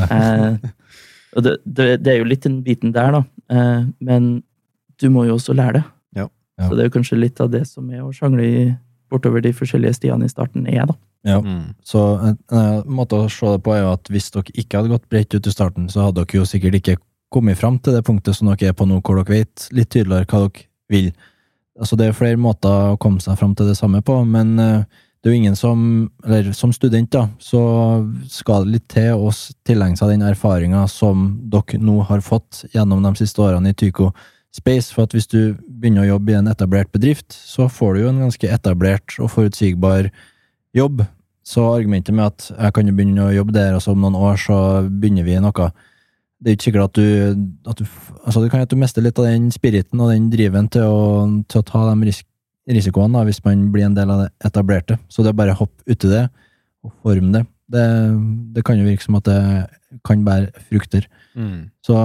Og det er jo litt den biten der da, men du må jo også lære det. Ja. Så det er jo kanskje litt av det som er å sjangle bortover de forskjellige stiene i starten da. Ja, så en måte å se det på er jo at hvis dere ikke hadde gått bredt ut i starten, så hadde dere jo sikkert ikke kommet fram til det punktet som dere er på nå, hvor dere vet litt tydeligere hva dere vil. Altså det er flere måter å komme seg fram til det samme på, men det er jo ingen som student da, så skal det litt til å tilegne seg den erfaringen som dere nå har fått gjennom de siste årene i Tycho Space, for at hvis du begynner å jobbe i en etablert bedrift, så får du jo en ganske etablert og forutsigbar jobb. Så argumentet med at jeg kan jo begynne å jobbe der, og så om noen år så begynner vi noe, det er ikke sikkert at du kan mister litt av den spiriten og den driven til å ta de risikoene da, hvis man blir en del av det etablerte. Så det er bare å hoppe ut i det og forme det. Det kan jo virke som at det kan bære frukter. Så,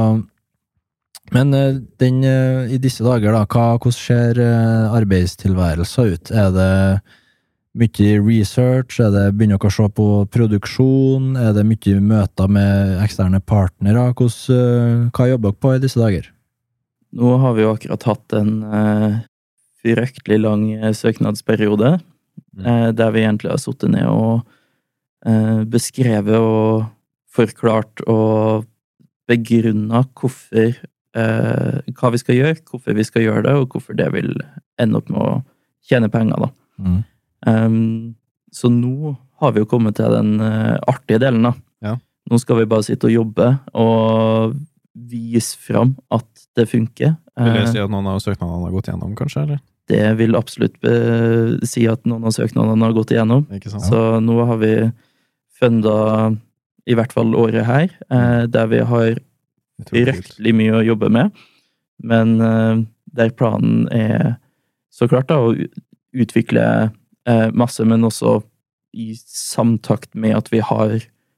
men i disse dager da, hvordan ser arbeidstilværelser ut? Er det mye research? Er det begynner dere å se på produksjon? Er det mye møter med eksterne partnere? Hva jobber dere på i disse dager? Nå har vi jo akkurat hatt en fryktelig lang søknadsperiode, der vi egentlig har suttet ned og beskrevet og forklart og begrunnet hvorfor hva vi skal gjøre, hvorfor vi skal gjøre det, og hvorfor det vil ende opp med å tjene penger da. Så nå har vi jo kommet til den artige delen da. Ja. Nå skal vi bare sitte og jobbe og vise fram at det funker. Vil jeg si at noen av søknadene har gått igjennom, kanskje, eller? Det vil absolutt si at noen av søknadene har gått igjennom. Ikke sant? Så nå har vi fundet i hvert fall året her, der vi har fryktelig mye å jobbe med, men der planen er så klart da, å utvikle masse, men også i samtakt med at vi har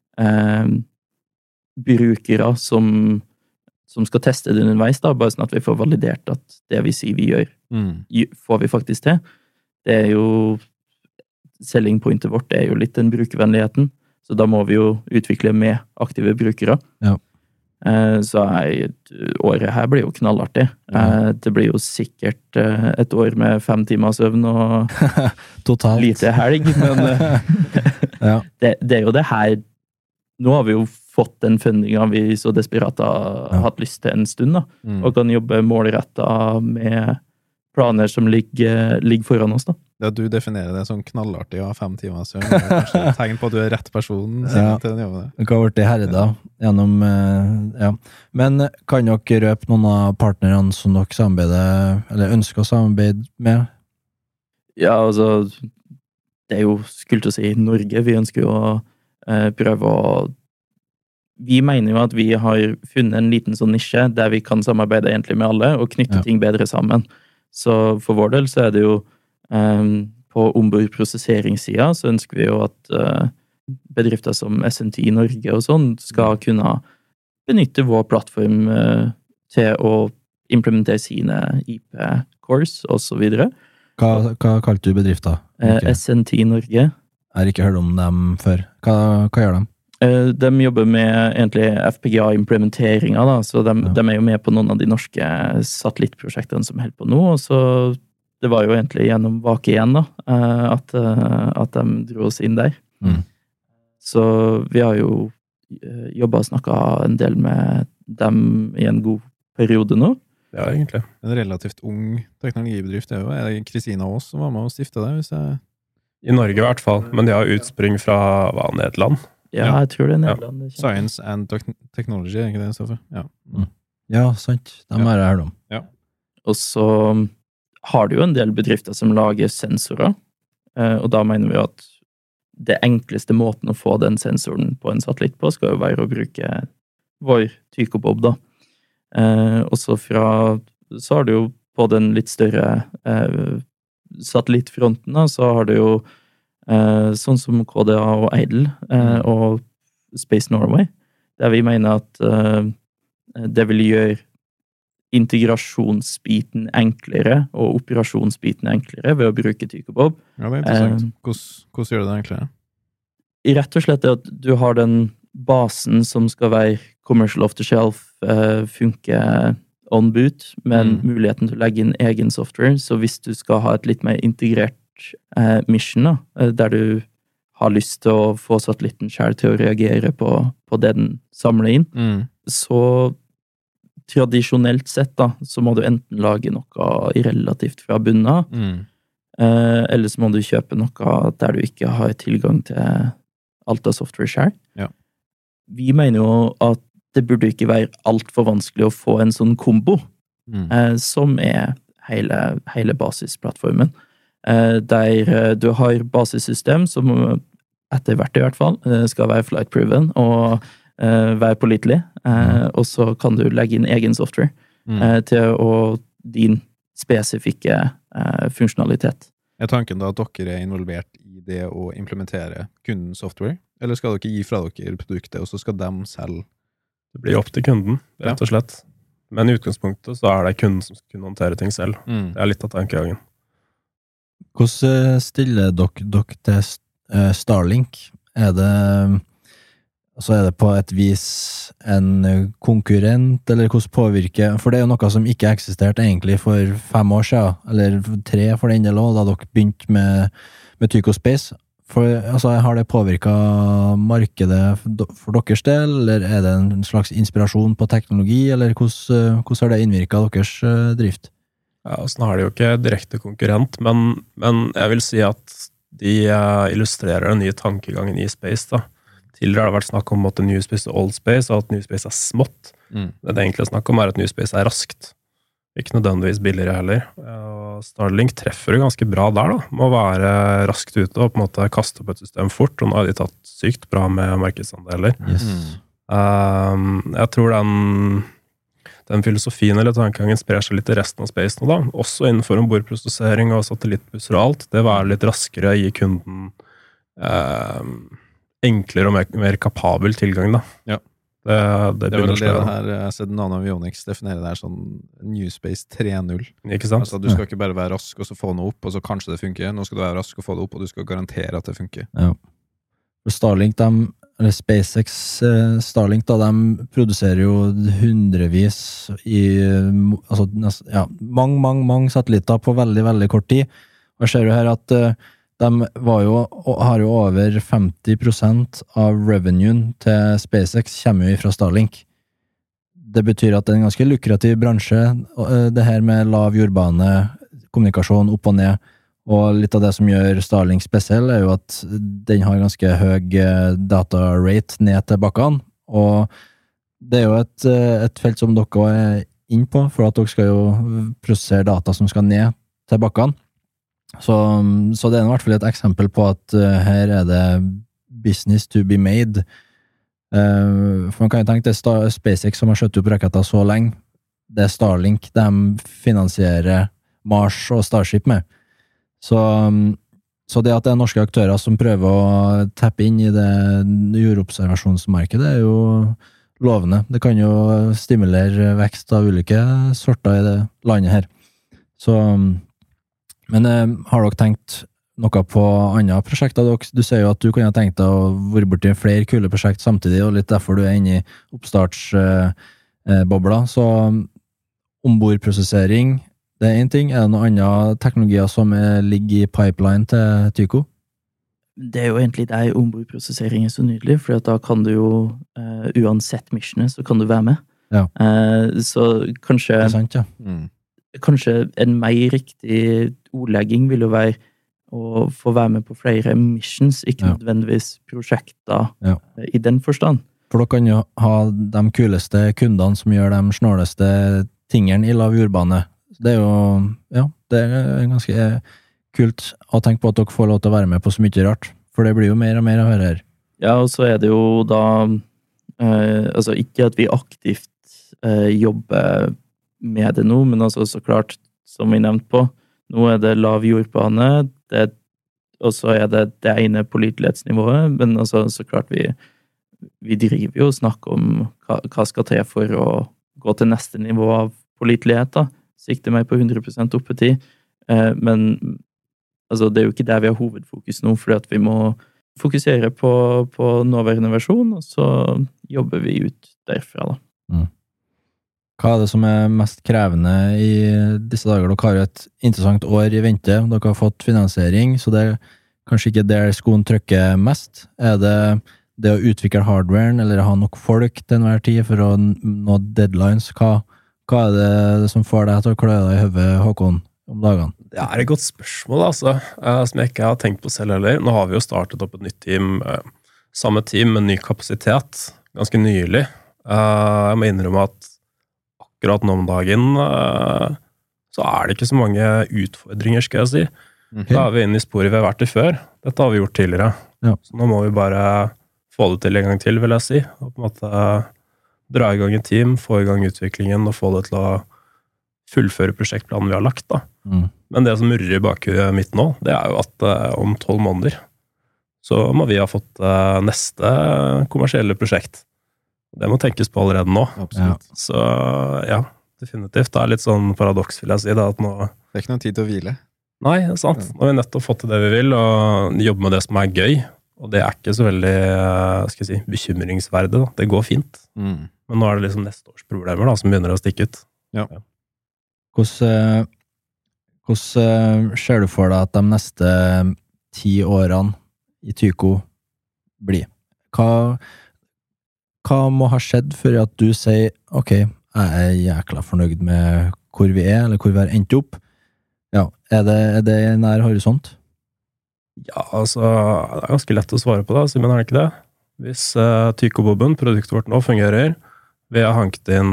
brukere som skal teste det underveis, da, bare sånn at vi får validert at det vi sier vi gjør, får vi faktisk til. Det er jo selling pointet vårt, det er jo litt den brukervennligheten, så da må vi jo utvikle med aktive brukere. Ja. Så året her blir jo knallartig. Det blir jo sikkert et år med 5 timer søvn og totalt lite helg, men ja. det er jo det her. Nå har vi jo fått den fundinga vi så desperat har hatt lyst til en stund, da, og kan jobbe målrettet med planer som ligger foran oss, da. Det at du definerer det som knallartig å ha 5 timer søvn, det er kanskje et tegn på at du er rett person til den jobben. Det har vært det herda gjennom, ja. Men kan dere røpe noen av partnerne som dere samarbeider, eller ønsker å samarbeide med? Ja, altså, det er jo skult å si Norge. Vi ønsker jo å prøve å vi mener jo at vi har funnet en liten sånn nisje der vi kan samarbeide egentlig med alle og knytte ting bedre sammen. Så for vår del så er det jo på ombordprosesseringssida så ønsker vi jo at bedrifter som SNT i Norge og sånn skal kunne benytte vår plattform til å implementere sine IP-cores og så videre. Hva kalte du bedrifter? SNT i Norge. Jeg har ikke hørt om dem før. Hva gjør de? De jobber med egentlig FPGA-implementeringa, da, så de jo med på noen av de norske satellittprosjektene som holder på nå, og så det var jo egentlig gjennom Vake igjen da, at de dro oss inn der. Så vi har jo jobbet og snakket en del med dem i en god periode nå. Ja, egentlig. En relativt ung teknologibedrift, det det Kristina Aas som var med å stifte det, hvis jeg... I Norge i hvert fall, men de har utspring fra Nederland. Ja, jeg tror det Nederland. Ja. Science and Technology, ikke det, Stoffer? Ja. Ja, sant. De har jeg hørt om. Ja. Og så har du jo en del bedrifter som lager sensorer, og da mener vi at det enkleste måten å få den sensoren på en satellitt på skal jo være å bruke vår Tyco-bob da. Og så har du jo på den litt større satellittfronten da, så har du jo sånn som KDA og Eidel og Space Norway, der vi mener at det vil gjøre integrasjonsbiten enklere og operasjonsbiten enklere ved å bruke Tyco-bob. Ja, det interessant. Hvordan gjør det enklere? Rett og slett at du har den basen som skal være commercial off the shelf, funke on boot, men muligheten til å legge inn egen software, så hvis du skal ha et litt mer integrert mission, da, der du har lyst til å få satellitten selv til å reagere på det den samler inn, så tradisjonelt sett da, så må du enten lage noe relativt fra bunnen, eller så må du kjøpe noe der du ikke har tilgang til alt av software selv. Ja. Vi mener jo at det burde ikke være alt for vanskelig å få en sånn kombo, som hele basisplattformen. Der du har basissystem som etter hvert i hvert fall skal være flight-proven og være pålitelig, og så kan du legge inn egen software til din spesifikke funksjonalitet. Tanken da at dere involvert i det å implementere kundens software, eller skal dere gi fra dere produktet, og så skal de selv... Det blir opp til kunden, rett og slett. Men i utgangspunktet så det kunden som skal kunne håndtere ting selv. Det litt av tankegangen. Hvordan stiller dere til Starlink? Er det på et vis en konkurrent, eller hvordan påvirker? For det jo noe som ikke eksisterte egentlig for 5 år siden, eller 3 for den del også, da dere begynte med Tyco Space. Har det påvirket markedet for deres del, eller det en slags inspirasjon på teknologi, eller hvordan har det innvirket deres drift? Ja, sånn det jo ikke direkte konkurrent, men jeg vil si at de illustrerer den nye tankegangen i Space da. Tidligere har det vært snakk om at New Space er Old Space, og at New Space smått. Det egentlig snakk om at New Space raskt. Ikke nødvendigvis billigere heller. Starlink treffer jo ganske bra der da. Må være raskt ute og på en måte kaste opp et system fort, og nå har de tatt sykt bra med markedsandeler. Jeg tror den filosofien eller tankegangen sprer seg litt i resten av Space nå da. Også innenfor ombordprosessering og satellittbusser og alt. Det var litt raskere, gi kunden enklere og mer kapabel tilgang da. Ja. Det var det her, jeg har sett Nanoavionics definere det her sånn New Space 3.0. Ikke sant? Altså, du skal ikke bare være rask og så få noe opp, og så kanskje det funker. Nå skal du være rask og få det opp, og du skal garantere at det funker. Ja. Starlink, eller SpaceX Starlink, da, de produserer jo hundrevis mange satellitter på veldig, veldig kort tid. Og jeg ser jo her at de har jo over 50% av revenuen til SpaceX kommer jo fra Starlink. Det betyr at det en ganske lukrativ bransje, det her med lav jordbane, kommunikasjon opp og ned, og litt av det som gjør Starlink spesiell jo at den har ganske høy datarate ned til bakkene, og det jo et felt som dere inn på, for at dere skal jo prosessere data som skal ned til bakkene. Så det i hvert fall et eksempel på at her det business to be made. For man kan jo tenke det SpaceX som har skjøtt opp raketter så lenge, det Starlink de finansierer Mars og Starship med. Så det at det norske aktører som prøver å tappe inn i det jordobservasjonsmarkedet jo lovende. Det kan jo stimulere vekst av ulike sorter i det landet her. Men har dere tenkt noe på andre prosjekter? Du ser jo at du kunne tenkt deg å være borti flere kule prosjekt samtidig, og litt derfor du inne i oppstartsbobla. Så ombordprosessering, det en ting. Det noen andre teknologier som ligger i pipeline til Tyco? Det jo egentlig der ombordprosessering så nydelig, for da kan du jo, uansett missionet, så kan du være med. Ja. Så kanskje, Det sant, ja. kanskje en mer riktig ordlegging vil jo være å få være med på flere missions, ikke nødvendigvis prosjekter i den forstand. For da kan jo ha de kuleste kundene som gjør de snåleste tingene i lav jordbane. Det jo, det ganske kult å tenke på at dere får lov til å være med på så mye rart, for det blir jo mer og mer å høre her. Ja, og så det jo da, altså ikke at vi aktivt jobber med det nå, men altså så klart, som vi nevnte på, nå det lav jordbane, og så det ene pålitelighetsnivået, men altså så klart vi driver jo og snakker om hva skal til for å gå til neste nivå av pålitelighet da, sikter meg på 100% oppetid, men altså det jo ikke der vi har hovedfokus nå, fordi at vi må fokusere på nåværende versjon, og så jobber vi ut derfra da. Hva det som mest krevende i disse dager? Dere har jo et interessant år i vente, dere har fått finansiering, så det kanskje ikke der skoen trykker mest. Det å utvikle hardwaren, eller ha nok folk til enhver tid for å nå deadlines? Hva det som får deg til å klø deg i høvet, Håkon, om dagene? Det et godt spørsmål, altså, som jeg ikke har tenkt på selv heller. Nå har vi jo startet opp et nytt team, samme team med ny kapasitet, ganske nylig. Jeg må innrømme at akkurat nå om dagen så det ikke så mange utfordringer, skal jeg si. Da vi inne i sporet vi har vært i før. Dette har vi gjort tidligere. Ja. Så nå må vi bare få det til en gang til, vil jeg si. Og på en måte dra i gang et team, få i gang utviklingen og få det til å fullføre prosjektplanen vi har lagt da. Men det som murrer i bakhuet mitt nå, det jo at om 12 måneder så må vi ha fått neste kommersielle prosjekt. Det må tenkes på allerede nå. Absolutt. Så ja, definitivt. Det litt sånn paradoks, vil jeg si, da, at nå... Det ikke noen tid til å hvile. Nei, det sant. Nå har vi nettopp fått til det vi vil, og jobbe med det som gøy. Og det ikke så veldig, skal jeg si, bekymringsverdig. Da. Det går fint. Men nå det liksom neste års problemer da, som begynner å stikke ut. Ja. Hvordan ser du for deg at de neste 10 årene i Tyco blir? Hva må ha skjedd for at du sier, ok, jeg jækla fornøyd med hvor vi eller hvor vi har endt opp? Ja, det nær horisont? Ja, altså, det ganske lett å svare på det, Simen, det ikke det? Hvis Tyco-boben, produktet vårt nå, fungerer, vi har hanket inn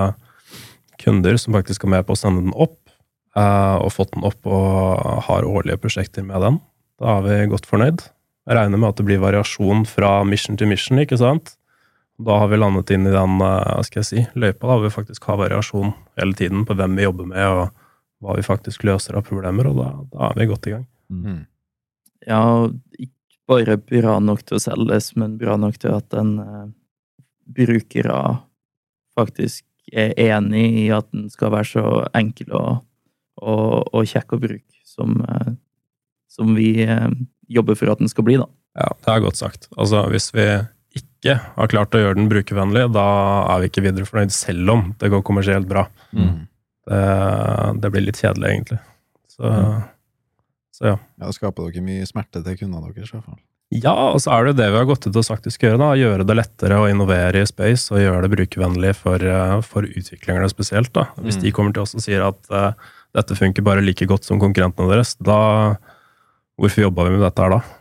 kunder som faktisk med på å sende den opp, og fått den opp og har årlige prosjekter med den, da vi godt fornøyd. Jeg regner med at det blir variasjon fra mission til mission, ikke sant? Da har vi landet inn i den, skal jeg si, løypa, da vi faktisk har variasjon hele tiden på hvem vi jobber med, og hva vi faktisk løser av problemer, og da vi godt i gang. Ja, ikke bare bra nok til å selges, men bra nok til at den brukere faktisk enig i at den skal være så enkel og kjekk å bruke, som vi jobber for at den skal bli, da. Ja, det godt sagt. Altså, hvis vi ikke har klart å gjøre den brukervennlig, da vi ikke videre fornøyd, selv om det går kommersielt bra. Det blir litt kjedelig, egentlig. Så ja. Ja, skaper dere mye smerte til kundene deres, i hvert fall. Ja, og så det det vi har gått ut og sagt vi skal gjøre, da. Gjøre det lettere å innovere i space, og gjøre det brukervennlig for utviklingerne spesielt, da. Hvis de kommer til oss og sier at dette funker bare like godt som konkurrentene deres, da hvorfor jobber vi med dette her da?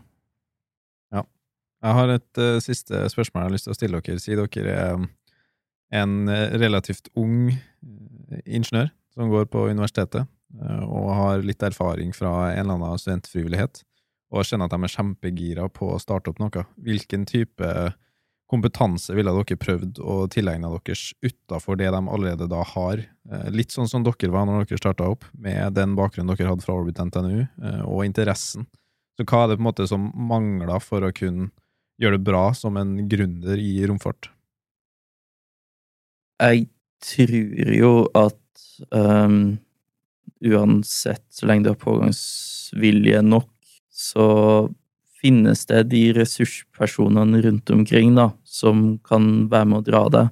Ja. Jeg har et siste spørsmål jeg har lyst til å stille dere. Si dere en relativt ung ingeniør som går på universitetet og har litt erfaring fra en eller annen studentfrivillighet og kjenner at de kjempegira på å starte opp noe. Hvilken type kompetanse ville dere prøvd å tilegne deres utenfor det de allerede da har? Litt sånn som dere var når dere startet opp, med den bakgrunnen dere hadde fra Orbit NTNU, og interessen. Så hva det på en måte som mangler for å kunne gjøre det bra som en gründer i romfart? Jeg tror jo at uansett, så lenge du har pågangsvilje nok, så finnes det de ressurspersonene rundt omkring da, som kan være med å dra deg.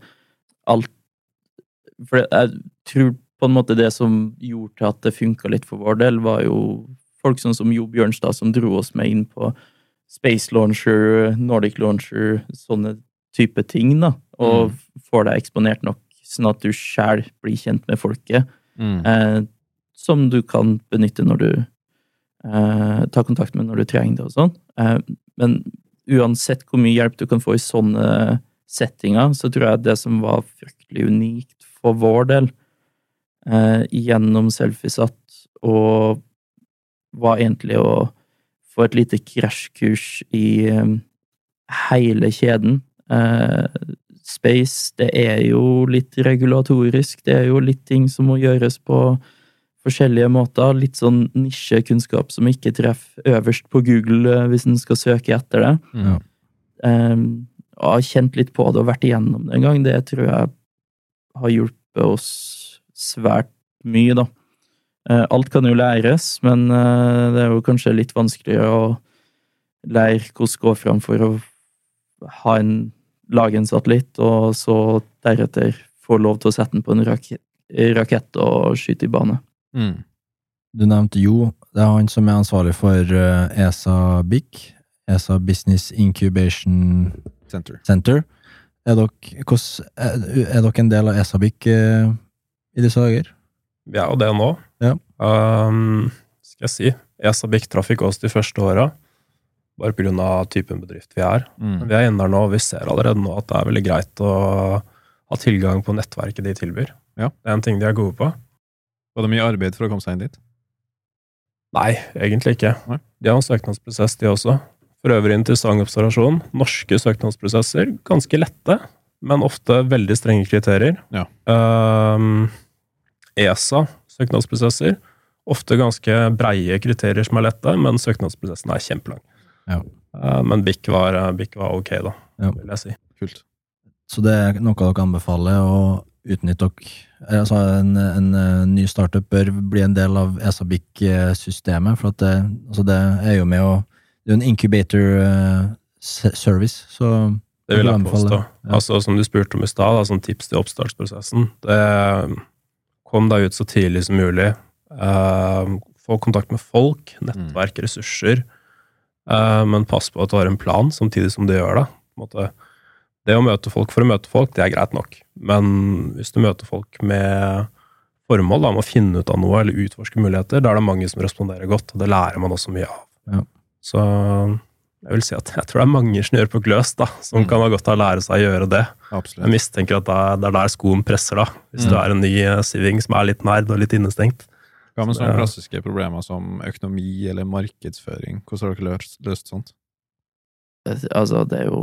For jeg tror på en måte det som gjorde til at det funket litt for vår del, var jo folk sånn som Jo Bjørnstad, som dro oss med inn på Space Launcher, Nordic Launcher, sånne type ting da, og får deg eksponert nok, sånn at du selv blir kjent med folket, som du kan benytte når du tar kontakt med når du trenger det og sånn. Men uansett hvor mye hjelp du kan få i sånne settinger, så tror jeg det som var fryktelig unikt for vår del, gjennom Selfiesat, og var egentlig å få et lite krasjkurs i hele kjeden. Space, det jo litt regulatorisk, det jo litt ting som må gjøres på forskjellige måter, litt sånn nisjekunnskap som ikke treffer øverst på Google hvis en skal søke etter det. Ja. Og har kjent litt på det og vært igjennom det en gang, det tror jeg har hjulpet oss svært mye da. Alt kan jo læres, men det jo kanskje litt vanskeligere å lære hvordan gå fram for å lage en satellitt, og så deretter få lov til å sette den på en rakett og skyte i bane. Du nevnte Jo, det han som ansvarlig for ESA BIC, ESA Business Incubation Center. Er dere en del av ESA BIC i disse dager? Vi jo det nå. Ja. Skal jeg si, ESA BIC traff ikke oss de første årene, bare på grunn av typen bedrift vi Men vi inne der nå, og vi ser allerede nå at det veldig greit å ha tilgang på nettverket de tilbyr. Ja. Det en ting de gode på. Var det mye arbeid for å komme seg inn dit? Nei, egentlig ikke. Nei. De har en søknadsprosess, de også. For øvrig interessant observasjon. Norske søknadsprosesser, ganske lette, men ofte veldig strenge kriterier. Ja. ESA, søknadsprosesser, ofte ganske breie kriterier som lette, men søknadsprosessen kjempelang. Ja. Men BIC var ok da, vil jeg si. Kult. Så det noe dere anbefaler å utnytte dere. Altså en ny startup bør bli en del av ESA BIC-systemet, for at det jo med å det en incubator service, så det vil jeg påstå. Ja. Altså, som du spurte om i stad, sånn tips til oppstartsprosessen. Kom deg ut så tidlig som mulig. Få kontakt med folk, nettverk, ressurser. Men pass på at du har en plan, samtidig som du gjør det. På en måte, det å møte folk for å møte folk, det greit nok. Men hvis du møter folk med formål, da, med å finne ut av noe, eller utforske muligheter, da det mange som responderer godt, og det lærer man også mye av. Ja. Så jeg vil si at jeg tror det mange snør på gløs da, som kan ha godt av å lære seg å gjøre det. Absolutt. Jeg mistenker at det der skoen presser da, hvis du en ny siving som litt nerd og litt innestengt. Hva med sånne klassiske problemer som økonomi eller markedsføring? Hvordan har dere løst sånt? Altså, det jo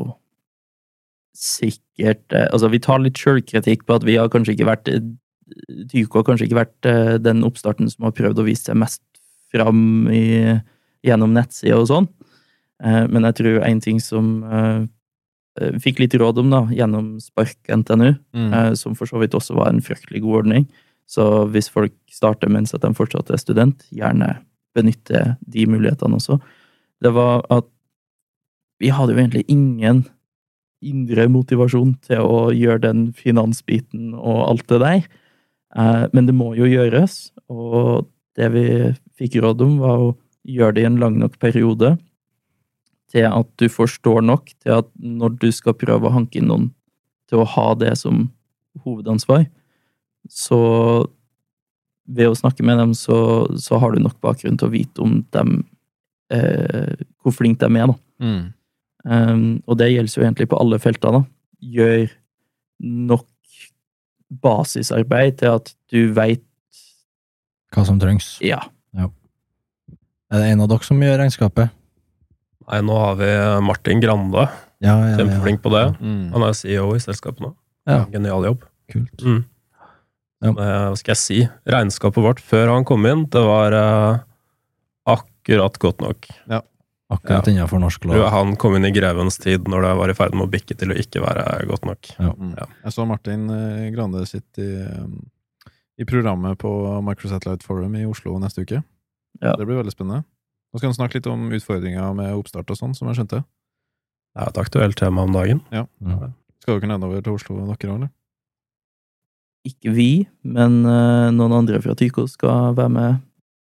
sikkert vi tar litt selvkritikk på at vi har kanskje ikke vært Tyko har kanskje ikke vært den oppstarten som har prøvd å vise seg mest fram gjennom nettsida og sånn. Men jeg tror en ting som fikk litt råd om da, gjennom Spark NTNU, som for så vidt også var en fryktelig god ordning. Så hvis folk starter mens at de fortsatt student, gjerne benytte de mulighetene også. Det var at vi hadde jo egentlig ingen indre motivasjon til å gjøre den finansbiten og alt det der. Men det må jo gjøres, og det vi fikk råd om var å gjøre det i en lang nok periode til at du forstår nok til at når du skal prøve å hanke inn noen til å ha det som hovedansvar, så ved å snakke med dem så har du nok bakgrunn til å vite om dem hvor flink de da. Og det gjelder jo egentlig på alle felter da. Gjør nok basisarbeid til at du vet hva som trengs. Ja. Er det en av dere som gjør regnskapet? Nei, nå har vi Martin Grande. Ja. Kjempeflink på det. Han CEO i selskapet nå. Ja. Genial jobb. Kult. Ja. Hva skal jeg si? Regnskapet vårt før han kom inn, det var akkurat godt nok. Ja. Akkurat innenfor norsk lov. Han kom inn i grevens tid når det var i ferd med å bikke til å ikke være godt nok. Ja. Jeg så Martin Grande sitt i programmet på Microsatellite Forum i Oslo neste uke. Ja. Det blir veldig spennende. Nå skal han snakke litt om utfordringer med oppstart og sånn, som jeg skjønte. Det er et aktuelt tema om dagen. Ja. Skal dere nedover til Oslo dere også, eller? Ikke vi, men noen andre fra Tycho skal være med.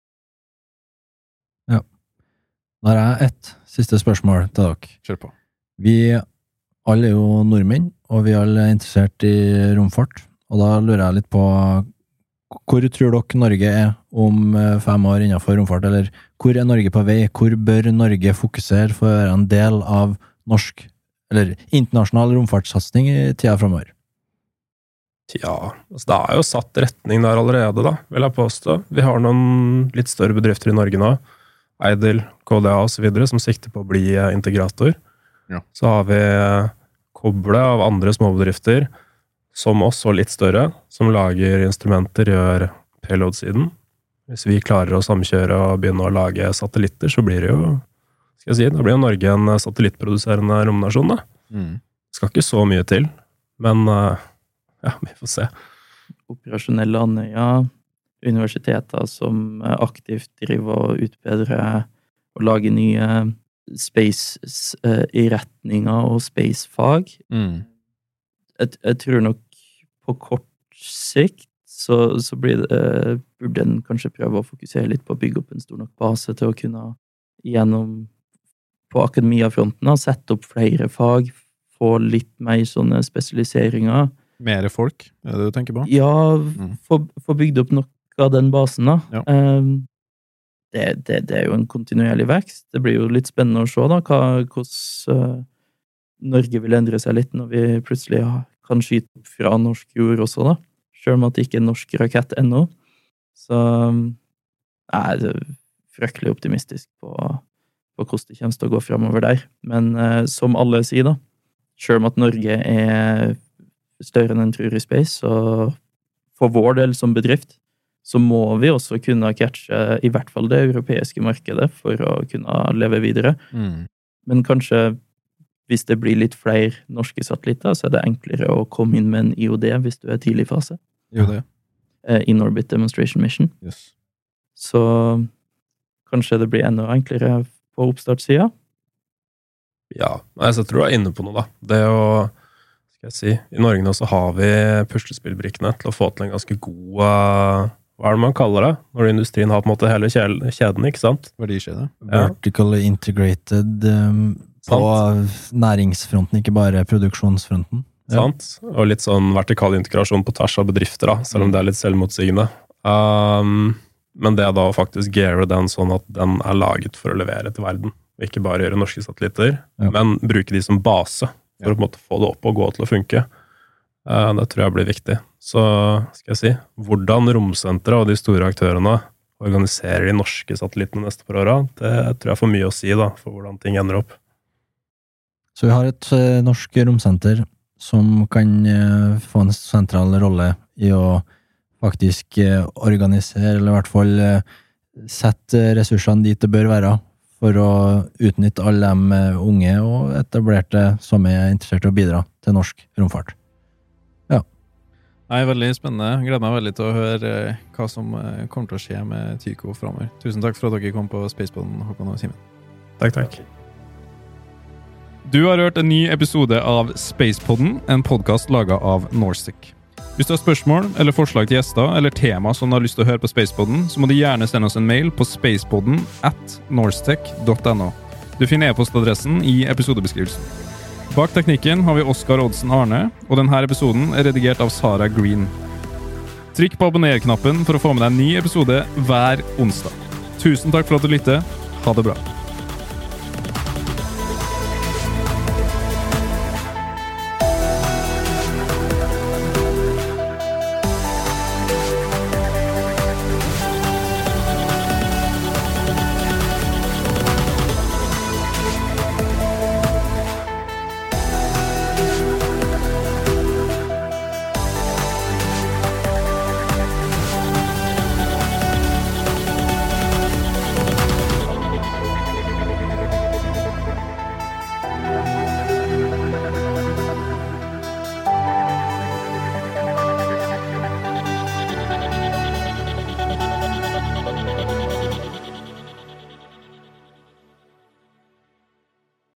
Ja. Da har jeg et siste spørsmål til dere. Kjør på. Vi alle er jo nordmenn, og vi alle er interessert i romfart. Og da lurer jeg litt på, hvor tror dere Norge er om 5 år innenfor romfart? Eller hvor er Norge på vei? Hvor bør Norge fokusere for å være en del av norsk, eller internasjonal romfartssatsing i tida fremover? Ja, altså det er jo satt retning der allerede da, vil jeg påstå. Vi har noen litt større bedrifter i Norge nå, Eidel, KDA og så videre, som sikter på å bli integrator. Ja. Så har vi koble av andre småbedrifter, som oss og litt større, som lager instrumenter, gjør payload-siden. Hvis vi klarer å samkjøre og begynne å lage satellitter, så blir det jo, skal jeg si, da blir jo Norge en satellittproduserende romnasjon da. Det skal ikke så mye til, men ja, vi får se. Operasjonelle Andøya, universiteter som aktivt driver og utbedrer og lager nye space-retninger og space-fag. Jeg tror nok på kort sikt så burde en kanskje prøve å fokusere litt på å bygge opp en stor nok base til å kunne gjennom på akademia-fronten sette opp flere fag, få litt mer sånne spesialiseringer. Mere folk, er det du tenker på? Ja, få bygd opp nok av den basen da. Ja. Det er jo en kontinuerlig vekst. Det blir jo litt spennende å se da, hvordan Norge vil endre seg litt når vi plutselig kan skyte opp fra norsk jord også da, selv om at det ikke er norsk rakett ennå. Så jeg er fryktelig optimistisk på hvordan det kommer til å gå fremover der. Men som alle sier da, selv om at Norge er større enn en tror i space, så for vår del som bedrift, så må vi også kunne catche i hvert fall det europeiske markedet for å kunne leve videre. Men kanskje hvis det blir litt flere norske satellitter, så er det enklere å komme inn med en IOD hvis du er tidlig fase. IOD? In-Orbit Demonstration Mission. Yes. Så kanskje det blir enda enklere på oppstartssida. Ja, altså, jeg tror du er inne på noe da. Det å, skal jeg si, i Norge nå så har vi puslespillbrikkene til å få til en ganske god, hva er det man kaller det? Når industrien har på en måte hele kjeden, ikke sant? Verdikjede. Vertically integrated på næringsfronten, ikke bare produksjonsfronten. Ja. Sant? Og litt sånn vertikal integrasjon på tvers av bedrifter da, selv om det er litt selvmotsigende. Men det er da å faktisk geare den sånn at den er laget for å levere til verden, og ikke bare gjøre norske satellitter, men bruke de som base for å på en måte få det opp og gå til å funke. Det tror jeg blir viktig. Så skal jeg si, hvordan romsenteret og de store aktørene organiserer de norske satellittene neste par åra, det tror jeg får mye å si da, for hvordan ting ender opp. Så vi har et norsk romsenter som kan få en sentral rolle i å faktisk organisere, eller i hvert fall sette ressursene dit det bør være, for å utnytte alle de unge og etablerte som er interessert i å bidra til norsk romfart. Ja. Nei, veldig spennende. Jeg gleder meg veldig til å høre hva som kommer til å skje med Tycho fremover. Tusen takk for at dere kom på Spacepodden, Håkon og Simen. Takk. Du har hørt en ny episode av Spacepodden, en podcast laget av Norsec. Hvis du har spørsmål eller forslag til gjester eller tema som du har lyst til å høre på Spacepodden, så må du gjerne sende oss en mail på spacepodden@norstech.no. Du finner e-postadressen i episodebeskrivelsen. Bak teknikken har vi Oskar Oddsen Arne, og denne episoden er redigert av Sarah Green. Trykk på abonner-knappen for å få med deg en ny episode hver onsdag. Tusen takk for at du lytter. Ha det bra.